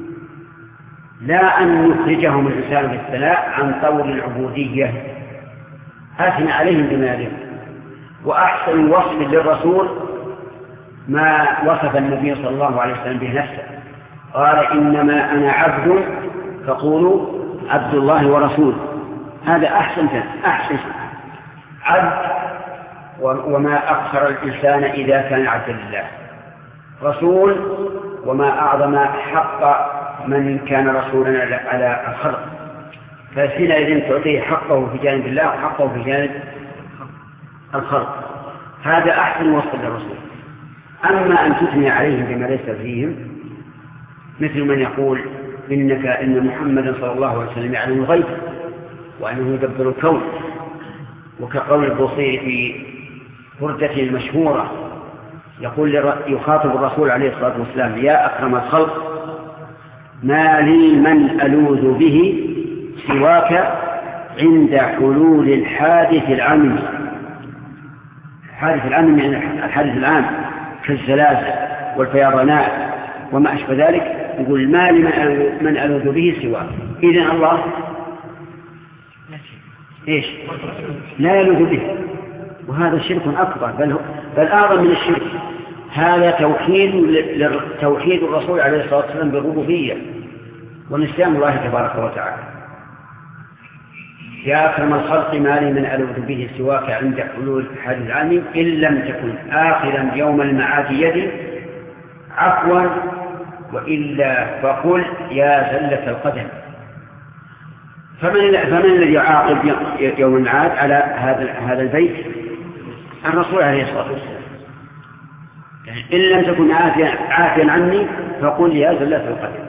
لا أن يخرجهم الإنسان بالثناء عن طور العبودية، أثنى عليهم بما يليق. وأحسن وصف للرسول ما وصف النبي صلى الله عليه وسلم به نفسه، قال: إنما أنا عبد فقولوا عبد الله ورسوله. هذا أحسن أحسن عبد، وما أكثر الإنسان إذا كان عبد لله. رسول، وما أعظم حق من كان رسولا على الخلق، فحينئذ تعطيه حقه في جانب الله وحقه في جانب الخلق. هذا أحسن وصف للرسول. أما أن تثني عليهم بما ليس فيهم، مثل من يقول إنك إن محمدا صلى الله عليه وسلم يعلم الغيب وأنه يدبر الكون، وكقول البوصيري في بردته المشهورة يقول يخاطب الرسول عليه الصلاة والسلام: يا أكرم الخلق، ما لي من ألوذ به سواك عند حلول الحادث العام. الحادث العام يعني الحادث العام كالزلازل والفيضانات وما أشبه ذلك، يقول: ما لي من ألوذ به سواك. إذن الله إيش؟ لا يلوذ به، وهذا شرك أكبر، بل, بل أعظم من الشرك. هذا توحيد توحيد الرسول عليه الصلاة والسلام بالربوبية ونسيان الله تبارك وتعالى. يا أكرم الخلق، ما لي من ألوذ به سواك عند حلول الحادث العام، إن لم تكن آخرا يوم المعاد يدي عفوا، وإلا فقل يا زلة القدم. فمن فمن الذي يعاقب يوم المعاد على هذا هذا البيت؟ الرسول عليه الصلاة والسلام. إن لم تكن عافيا عافيا عني فقل يا زلة القدم.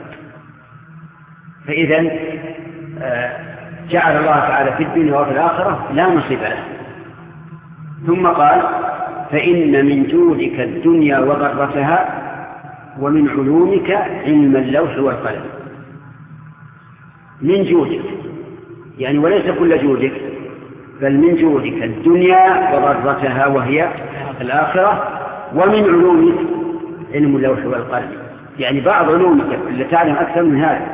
فإذا جعل الله تعالى في الدنيا وفي الآخرة لا نصيب له. ثم قال: فإن من جودك الدنيا وغرتها ومن علومك علم اللوح والقلم. من جودك يعني وليس كل جودك، بل من جودك الدنيا وغرتها وهي الآخرة، ومن علومك علم اللوح والقلم، يعني بعض علومك اللي تعلم أكثر من هذا.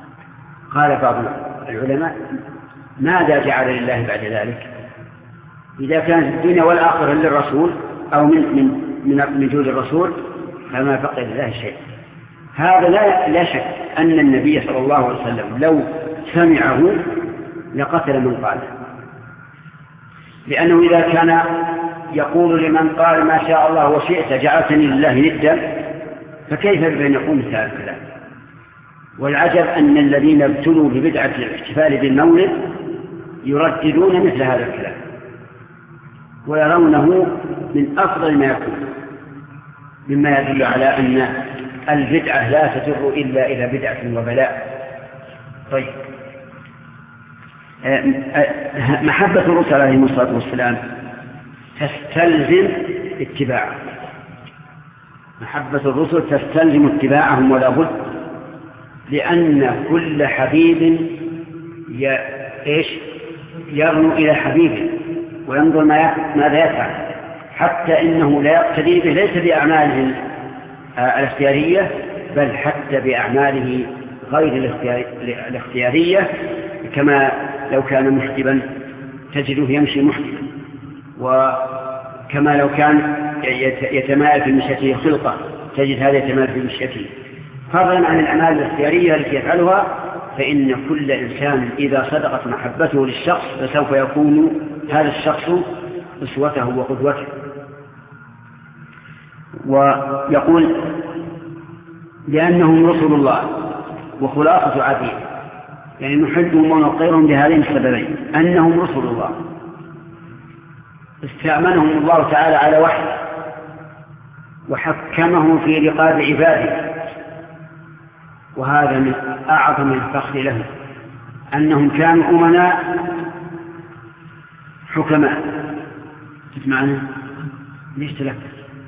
قال بعض العلماء: ماذا جعل لله بعد ذلك؟ إذا كانت الدنيا والآخرة للرسول أو من من من من جود الرسول فما بقي لله شيء. هذا لا لا شك أن النبي صلى الله عليه وسلم لو سمعه لقتل من قاله، لأنه إذا كان يقول لمن قال ما شاء الله وشئت جعلتني لله ندا فكيف بأن يقول مثل هذا الكلام؟ والعجب أن الذين ابتلوا ببدعة الاحتفال بالمولد يرددون مثل هذا الكلام ويرونه من أفضل ما يكون، مما يدل على أن البدعة لا تجر إلا إلى بدعة وبلاء. طيب، محبة الرسل عليهم الصلاة والسلام تستلزم اتباعهم، محبة الرسل تستلزم اتباعهم ولا بد، لأن كل حبيب ي... إيش؟ يرنو إلى حبيبه وينظر ماذا يفعل، حتى إنه لا يقتدي به ليس بأعماله الاختيارية بل حتى بأعماله غير الاختيارية، كما لو كان محجبا تجده يمشي محجبا، وكما لو كان يتمايل في مشيته خلقة تجد هذا يتمايل في مشيته. فضلا عن الأعمال الاختيارية التي يفعلها، فإن كل إنسان إذا صدقت محبته للشخص فسوف يكون هذا الشخص أسوته وقدوته. ويقول لأنهم رسل الله وخلاصة عبيد، يعني نحبهم ونقرهم بهذين السببين: أنهم رسل الله، استأمنهم الله تعالى على وحي وحكمهم في رقاب عباده، وهذا من أعظم الفخر لهم أنهم كانوا أمناء حكماء. تسمعنا ليش تلك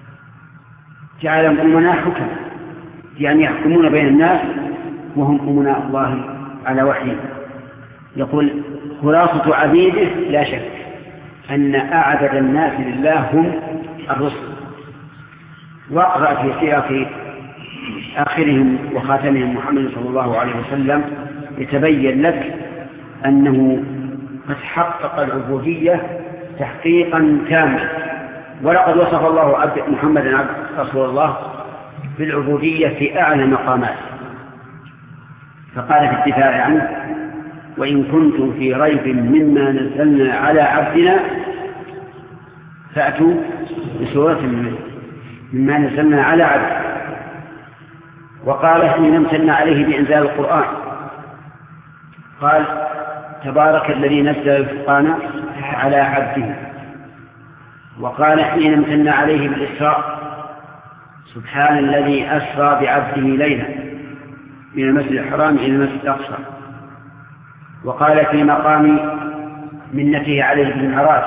جعلهم أمناء حكماء، يعني يحكمون بين الناس وهم أمناء الله على وحيه. يقول خلاصة عبيده لا شك أن أعبد الناس لله هم الرسل. واقرأ في سياق آخرهم وخاتمهم محمد صلى الله عليه وسلم يتبين لك أنه قد حقق العبودية تحقيقا تاما. ولقد وصف الله عبد محمدا عبد رسول الله بالعبودية في أعلى مقامات، فقال في الدفاع عنه: وإن كنتم في ريب مما نزلنا على عبدنا فأتوا بسورة مما نزلنا على عبدنا. وقال حين امتن عليه بإنزال القرآن قال: تبارك الذي نزل الفرقان على عبده. وقال حين امتن عليه بالإسراء: سبحان الذي أسرى بعبده ليلا من المسجد الحرام إلى المسجد الأقصى. وقال في مقام منته عليه بالمعراج: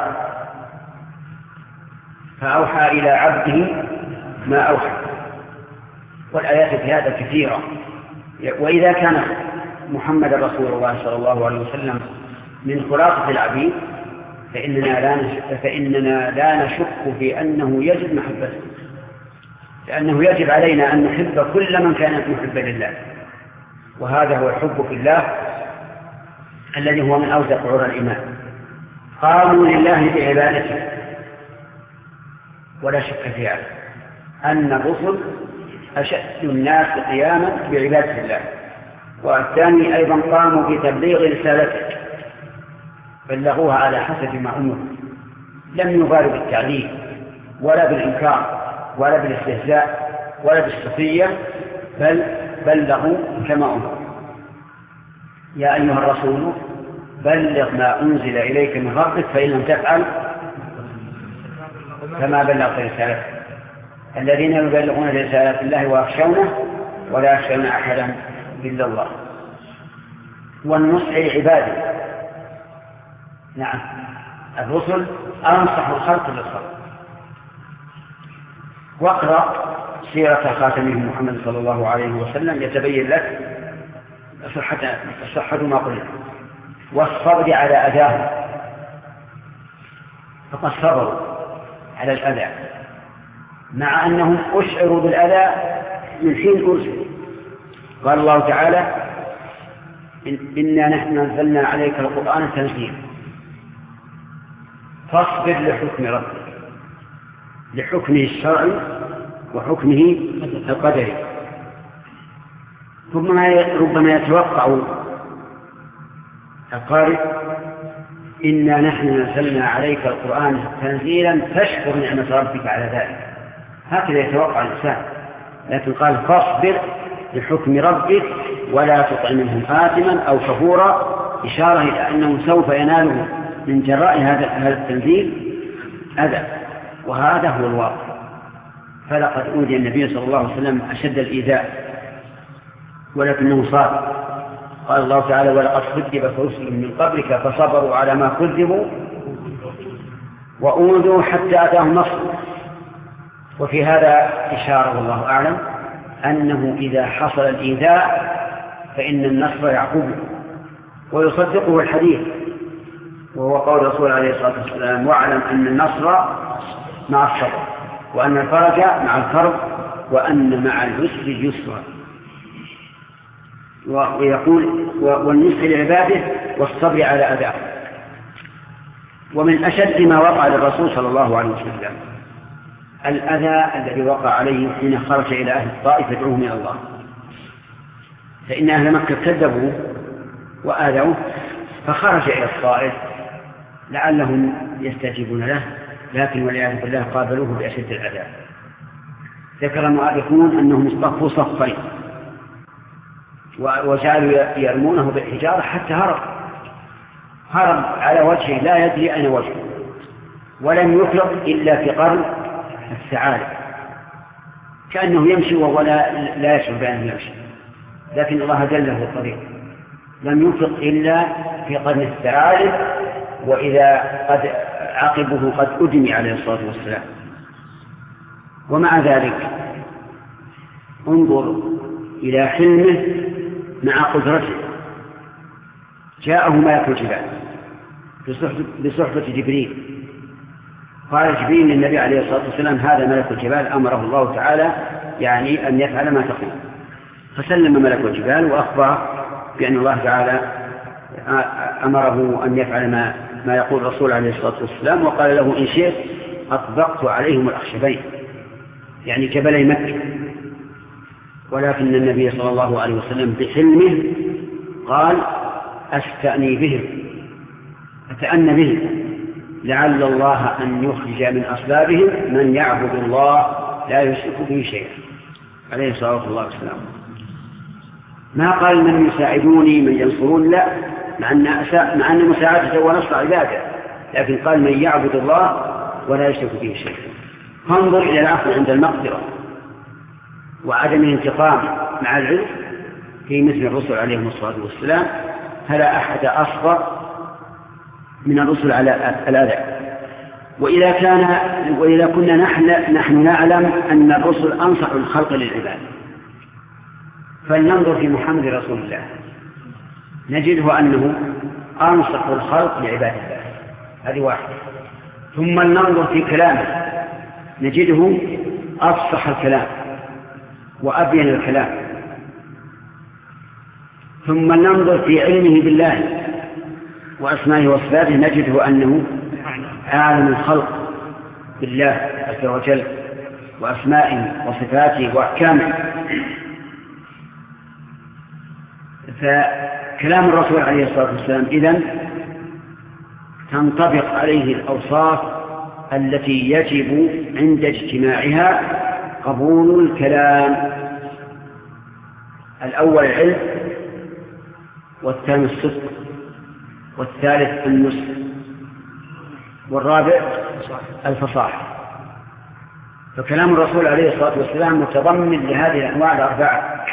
فأوحى إلى عبده ما أوحى. والآيات في هذا كثيرة. وإذا كان محمد رسول الله صلى الله عليه وسلم من خلاصة العبيد فإننا لا نشك, فإننا لا نشك في أنه يجب محبته، لأنه يجب علينا أن نحب كل من كان محبا لله، وهذا هو الحب في الله الذي هو من أوثق عرى الإيمان. قاموا لله بعبادته، ولا شك في هذا أن الرسل أشد الناس قياما بعبادة الله. والثاني أيضا قاموا بتبليغ رسالته، بلغوها على حسب ما أمروا، لم يبالوا بالتعليم ولا بالإنكار ولا بالاستهزاء ولا بالسخرية، بل بلغوا كما أمروا. يا أيها الرسول بلغ ما أنزل إليك من ربك فإن لم تفعل فما بلغت رسالته. الذين يبلغون رسالات الله ويخشونه ولا يخشون أحدا إلا الله. والنصح لعباده، نعم الرسل أنصح الخلق للخلق. واقرأ سيرة خاتمهم محمد صلى الله عليه وسلم يتبين لك صحة ما قلت، والصبر على أذاه، فقد صبروا على الأذى مع أنهم أشعروا بالأذى من حين أرسلوا. قال الله تعالى: إنا نحن نزلنا عليك القرآن تنزيلا، فاصبر لحكم ربك، لحكمه الشرعي وحكمه القدري. ربما يتوقع القارئ إنا نحن نزلنا عليك القرآن تنزيلا فاشكر نعمة ربك على ذلك، هكذا يتوقع الإنسان، لكن قال فاصبر لحكم ربك ولا تطع منهم آثما أو كفورا، إشارة إلى أنه سوف يناله من جراء هذا التنزيل أذى، وهذا هو الواقع. فلقد أوذي النبي صلى الله عليه وسلم أشد الإيذاء ولكنه صار. قال الله تعالى ولقد كذبت رسل من قبلك فصبروا على ما كذبوا وأوذوا حتى أتاهم نصر. وفي هذا إشارة والله أعلم أنه إذا حصل الإيذاء فإن النصر يعقبه، ويصدقه الحديث، وهو قول الرسول عليه الصلاة والسلام واعلم أن النصر مع الصبر وأن الفرج مع الكرب وأن مع العسر يسرا. ويقول والنصر لعباده والصبر على أذاه. ومن أشد ما وقع للرسول صلى الله عليه وسلم الأذى الذي وقع عليه حين خرج إلى أهل الطائف يدعوهم إلى الله، فإن أهل مكة كذبوا وآذوه فخرج إلى الطائف لعلهم يستجيبون له، لكن والعياذ بالله قابلوه بأشد العذاب. ذكر المؤرخون أنهم اصطفوا صفين وجعلوا يرمونه بالحجارة حتى هرب هرب على وجهه لا يدري أين وجهه، ولم يفلق إلا في قرن الثعالب، كأنه يمشي وهو لا, لا يشعر بأنه يمشي، لكن الله دله الطريق. لم يفلق إلا في قرن الثعالب، وإذا قد عقبه قد أدمي عليه الصلاة والسلام. ومع ذلك انظر إلى حلمه مع قدرته. جاءه ملك الجبال بصحبة جبريل، قال جبريل للنبي عليه الصلاة والسلام هذا ملك الجبال أمره الله تعالى يعني أن يفعل ما تقول. فسلم ملك الجبال وأخبر بأن الله تعالى أمره أن يفعل ما, ما يقول الرسول عليه الصلاة والسلام، وقال له إن شئت أطبقت عليهم الأخشبين يعني جبلي مكة. ولكن النبي صلى الله عليه وسلم بحلمه قال أستأني بهم أتأنى بهم لعل الله أن يخرج من أصلابهم من يعبد الله لا يشرك به شيئا عليه الصلاة والسلام. ما قال من يساعدوني من ينصرون، لا، مع أن, مع أن مساعدته ونصر عباده، لكن قال من يعبد الله ولا يشرك به شيئا. فانظر إلى العفو عند المقدرة وعدم الانتقام مع العلم في مثل الرسل عليهم الصلاة والسلام، فلا أحد أصغر من الرسل على الأذى. وإذا كان وإذا كنا نحن نحن نعلم أن الرسل أنصح الخلق للعباد، فلننظر في محمد رسول الله نجده أنه أنصح الخلق لعباد الله، هذه واحدة. ثم ننظر في كلامه نجده أفصح الكلام وأبين الكلام. ثم ننظر في علمه بالله وأسمائه وصفاته نجده أنه أعلم الخلق بالله عز وجل وأسمائه وصفاته وأحكامه. فكلام الرسول عليه الصلاة والسلام إذن تنطبق عليه الأوصاف التي يجب عند اجتماعها قبول الكلام. الأول العلم، والثاني الصدق، والثالث النصح، والرابع الفصاحة. فكلام الرسول عليه الصلاة والسلام متضمن لهذه الأنواع الأربعة.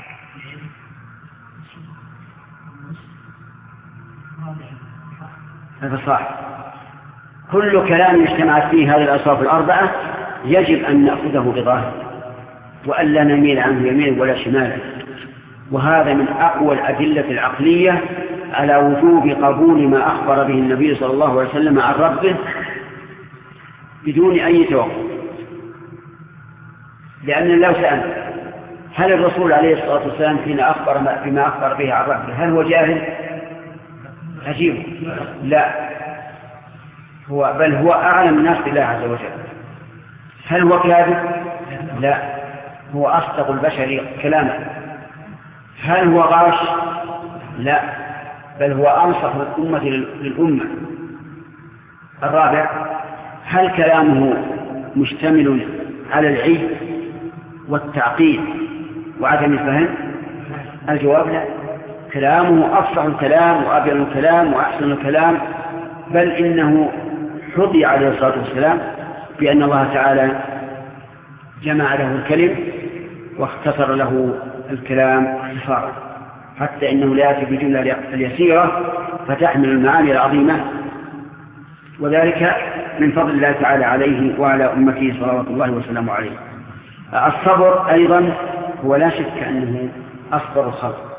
الفصاحة كل كلام اجتمعت فيه هذه الأوصاف الأربعة يجب أن نأخذه بظاهر وألا نميل عنه يمين ولا شمال. وهذا من أقوى الأدلة العقلية على وجوب قبول ما أخبر به النبي صلى الله عليه وسلم عن ربه بدون أي توقف. لأن لو سأل هل الرسول عليه الصلاة والسلام حين أخبر بما أخبر به عن ربه هل هو جاهل؟ عجيب، لا، هو بل هو أعلم الناس بالله عز وجل. هل هو كاذب؟ لا، هو أصدق البشر كلاما. هل هو غاش؟ لا، بل هو أنصح الأمة للأمة. الرابع، هل كلامه مشتمل على العيب والتعقيد وعدم الفهم؟ الجواب لا، كلامه أفصح الكلام وأبين الكلام وأحسن الكلام، بل إنه حظي عليه الصلاة والسلام بأن الله تعالى جمع له الكلم واختصر له الكلام اختصارا، حتى إنه لا يأتي بجملة اليسيرة فتحمل المعاني العظيمة، وذلك من فضل الله تعالى عليه وعلى أمته صلوات الله وسلامه عليه. الصبر أيضا هو لا شك أنه أصبر الخلق،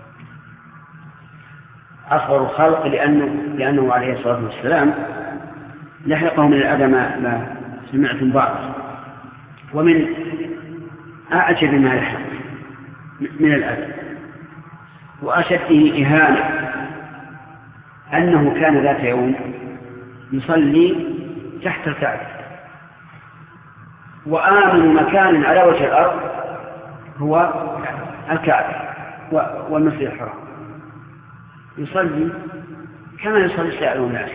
أصبر الخلق لأنه, لأنه عليه الصلاة والسلام لحقه من الأذى ما سمعتم بعض. ومن أعجب ما لحق من الأذى وأشده إهانة أنه كان ذات يوم يصلي تحت الكعبة، وآمن مكان على وجه الأرض هو الكعبة والمسجد الحرام، يصلي كما يصلي سائر الناس،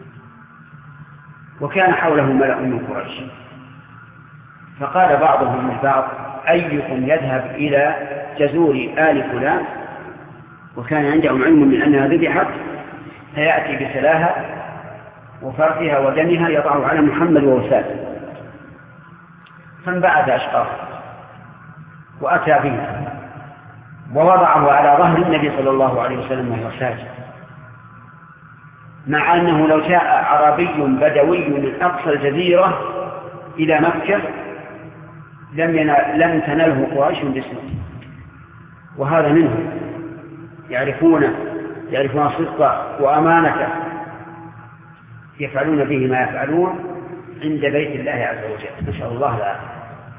وكان حوله ملأ من قريش. فقال بعضهم لبعض: أيكم يذهب إلى جزور آل فلان، وكان عندهم علم من أنها ذبحت، فيأتي بسلاها وفرثها ودمها يضعه على محمد ووساده. فانبعث أشقاه وأتى به ووضعه على ظهر النبي صلى الله عليه وسلم وهو ساجد، مع أنه لو جاء عربي بدوي من أقصى الجزيرة إلى مكة لم, لم تنله قريش باسمه. وهذا منهم، يعرفون يعرفون صدقه وأمانته، يفعلون به ما يفعلون عند بيت الله عز وجل، نسأل الله العافية.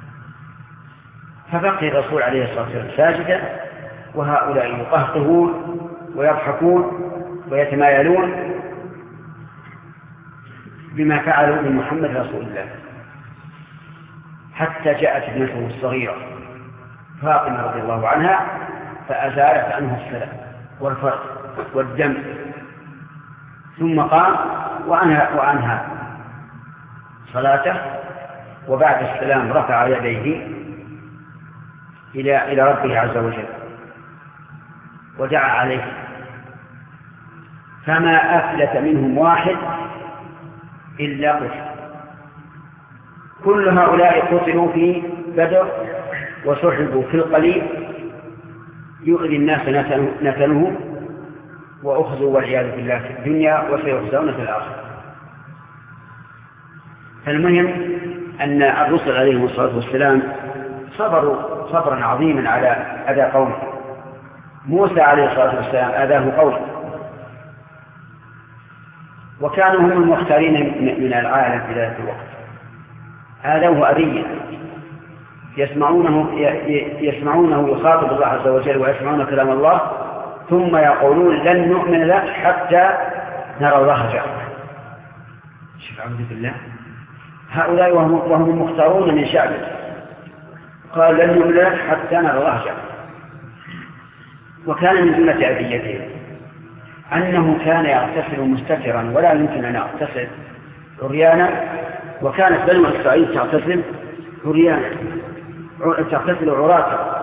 فبقي الرسول عليه الصلاة والسلام ساجدا، وهؤلاء يقهقهون ويضحكون ويتمايلون بما فعلوا بمحمد رسول الله، حتى جاءت ابنته الصغيرة فاطمة رضي الله عنها فأزالت عنه السلام والفرق والدم، ثم قام وأنهى, وأنهى صلاته، وبعد السلام رفع يديه إلى, إلى ربه عز وجل ودعا عليه، فما أفلت منهم واحد إلا قتل. كل هؤلاء قتلوا في بدر وسحبوا في القليل يؤذي الناس نتنه، وأخذوا والعياذ بالله في الدنيا وسيخزون في الآخرة. فالمهم أن الرسل عليهم الصلاة والسلام صبروا صبرا عظيما على أذى قومه. موسى عليه الصلاة والسلام أذاه قومه، وكانوا هم المختارين من العالم في ذلك الوقت، آذوه أذية، يسمعونه يسمعونه يخاطب الله عز وجل ويسمعون كلام الله، ثم يقولون: لن نؤمن لك حتى نرى الله جهرة. شوف أعوذ بالله، هؤلاء وهم, وهم المختارون من شعبه، قال: لن نؤمن لك حتى نرى الله جهرة. وكان من جملة أذيته أنه كان يغتسل مستترا ولا يمكن أن يغتسل عريانا، وكانت بنو إسرائيل تغتسل عريانا تغتسل عراتا.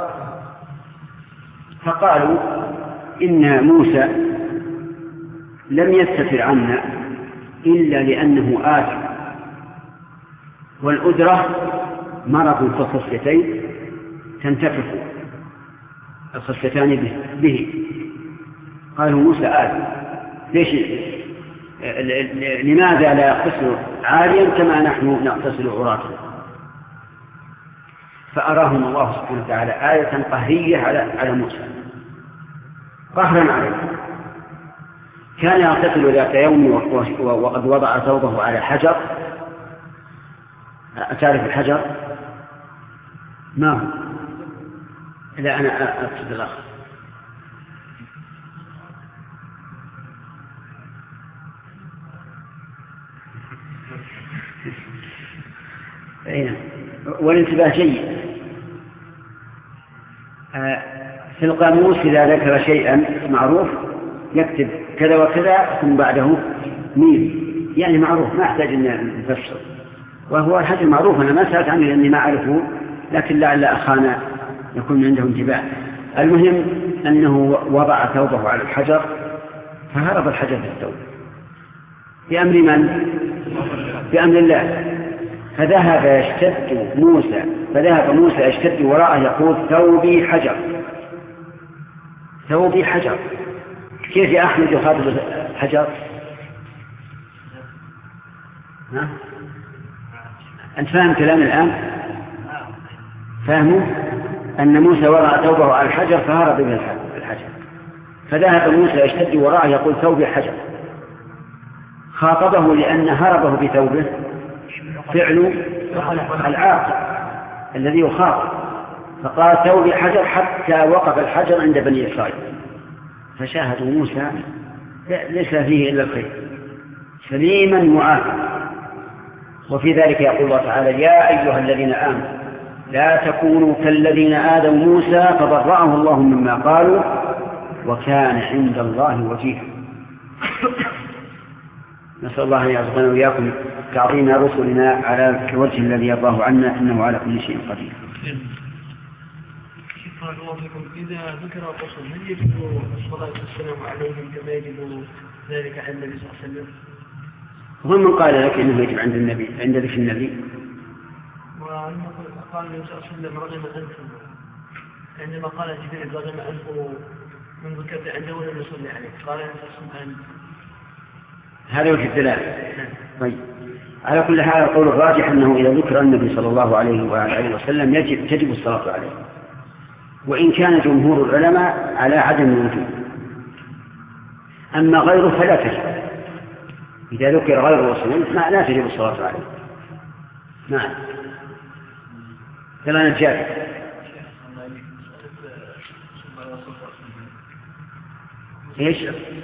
فقالوا: إن موسى لم يستتر عنا إلا لأنه آثم، والأدرة مرض في الخصيتين تنتفخ الخصيتان به. قالوا: موسى آثم، ليش لماذا لا يغتسل عاريا كما نحن نغتسل عراتا؟ فأراهم الله سبحانه وتعالى آية قهرية على على موسى، قهرا عليه. كان يغتسل ذات يوم وقد وضع ثوبه على حجر. أتعرف الحجر؟ ما هو؟ لا، أنا أقصد الآخر. والانتباه جيد. في القاموس إذا ذكر شيئا معروف يكتب كذا وكذا ثم بعده ميم، يعني معروف ما أحتاج أن نفسر، وهو الحجر معروف. أنا ما سألت عنه لأني ما أعرفه، لكن لعل أخانا يكون عنده انتباه. المهم أنه وضع ثوبه على الحجر فهرب الحجر في الثوب بأمر من؟ بأمر الله. فذهب يشتد موسى فذهب موسى يشتد وراءه يقول ثوبي حجر ثوبي حجر. كيف يا أحمد يخاطب الحجر؟ ها؟ أنت فاهم كلام الآن؟ فاهموا أن موسى وضع ثوبه على الحجر فهرب به الحجر. فذهب موسى يشتد وراءه يقول ثوبي حجر. خاطبه لأن هربه بثوبه فعل العاقل الذي يخاطب، فقال ثوبي حجر حتى وقف الحجر عند بني إسرائيل فشاهدوا موسى ليس فيه إلا الخير سليما معافى. وفي ذلك يقول الله تعالى يا أيها الذين آمنوا لا تكونوا كالذين آذوا موسى فبرأه الله مما قالوا وكان عند الله وجيها. نسأل الله أن يرزقنا وإياكم تعظيم رسلنا على الوجه الذي يرضاه عنا إنه على كل شيء قدير. إذا ذكر الرسل هل يجب الصلاة والسلام عليهم كما يجب ذلك عند النبي صلى الله عليه وسلم؟ ومن قال لك إنه يجب عند النبي عند ذكر النبي؟ قال النبي صلى الله عليه وسلم رغم أنفه عندما قال جبريل رغم أنفه من ذكرت عنده ولم يصلي عليه قال النبي صلى الله عليه وسلم هذا وجه الدلالة. طيب على كل حال القول الراجح أنه إذا ذكر النبي صلى الله عليه وآله وسلم يجب تجب الصلاة عليه، وإن كان جمهور العلماء على عدم الوجوب. أما غيره فلا تجب. إذا ذكر غير الرسول لا تجب الصلاة عليه. نعم كما نجاب. ايش؟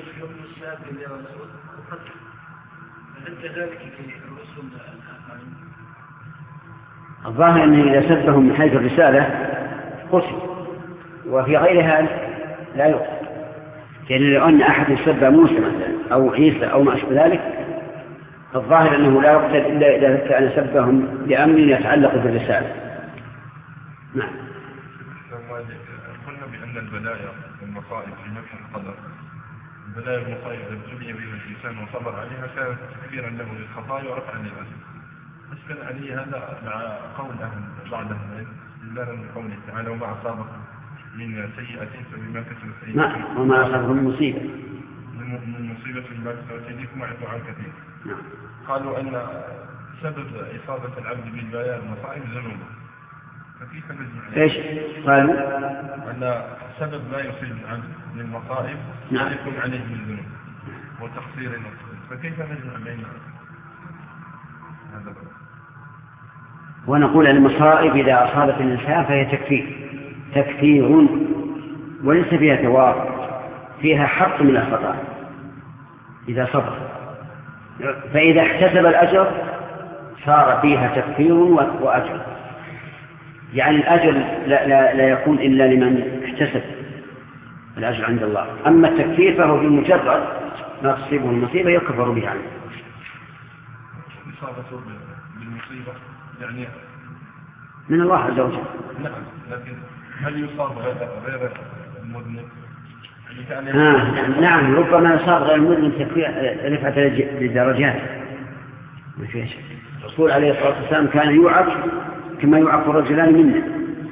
الظاهر أنه إذا سبهم من حيث الرسالة قتل، وفي غيرها لا يقتل. يعني لو أن أحد سب موسى مثلا أو عيسى أو ما أشبه ذلك الظاهر أنه لا يقتل إلا إذا كان سبهم لأمر يتعلق بالرسالة. نعم. قلنا بأن البلايا والمصائب في نفس القدر، البلايا والمصائب التي ابتلي بها الإنسان وصبر عليها كانت تكفيرا له للخطايا ورفعا للأجر. أشكل علي هذا مع قول أهل بعض أهل العلم من قوله تعالى وما أصابكم من سيئة فبما كسبت أيديكم وما أصابكم من مصيبة من مصيبة بما كسبت أيديكم وعفوا عن كثير. قالوا أن سبب إصابة العبد بالبلايا والمصائب ذنوبه، فكيف نجمع؟ إيش قالوا؟ أن سبب ما يصيب العبد من المصائب نعم. يكون عليه من الذنوب وتقصير النصر، فكيف نجمع بين هذا؟ ونقول المصائب إذا أصابت الإنسان فهي تكفير تكفير وليس فيها ثواب، فيها حق من الخطأ إذا صبر، فإذا احتسب الأجر صار فيها تكفير وأجر. يعني الأجر لا, لا, لا يكون إلا لمن احتسب الأجر عند الله، أما التكفير فهو بمجرد ما تصيبه المصيبة يكفر بها عنه. إصابته بالمصيبة يعني من الله عز وجل. نعم، لكن هل يصاب غير المذنب؟ آه نعم، ربما يصاب غير المذنب تكفير رفعة للدرجات ما فيها شيء. الرسول عليه الصلاة والسلام كان يوعظ كما يوعظ الرجلان منا،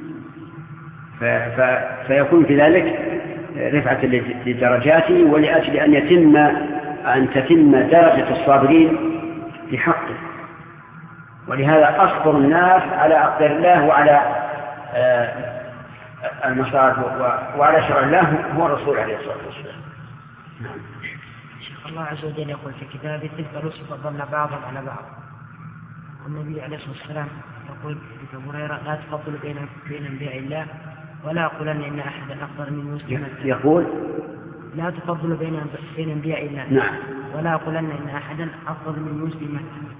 فيكون في ذلك رفعة للدرجات ولأجل أن يتم أن تتم درجة الصابرين بحقه. ولهذا أصبر الناس على أقدار الله وعلى المصائب وعلى شرع الله هو الرسول عليه الصلاة والسلام. شيخ الله عز وجل يقول في كتابه تلك الرسل فضلنا بعضهم على بعض، والنبي عليه الصلاة والسلام يقول في أبو هريرة لا تفضلوا بين بين أنبياء الله ولا أقولن إن أحدا أفضل من مسلم. يقول لا تفضلوا بين بين أنبياء الله نعم ولا أقولن إن أحدا أفضل من مسلم.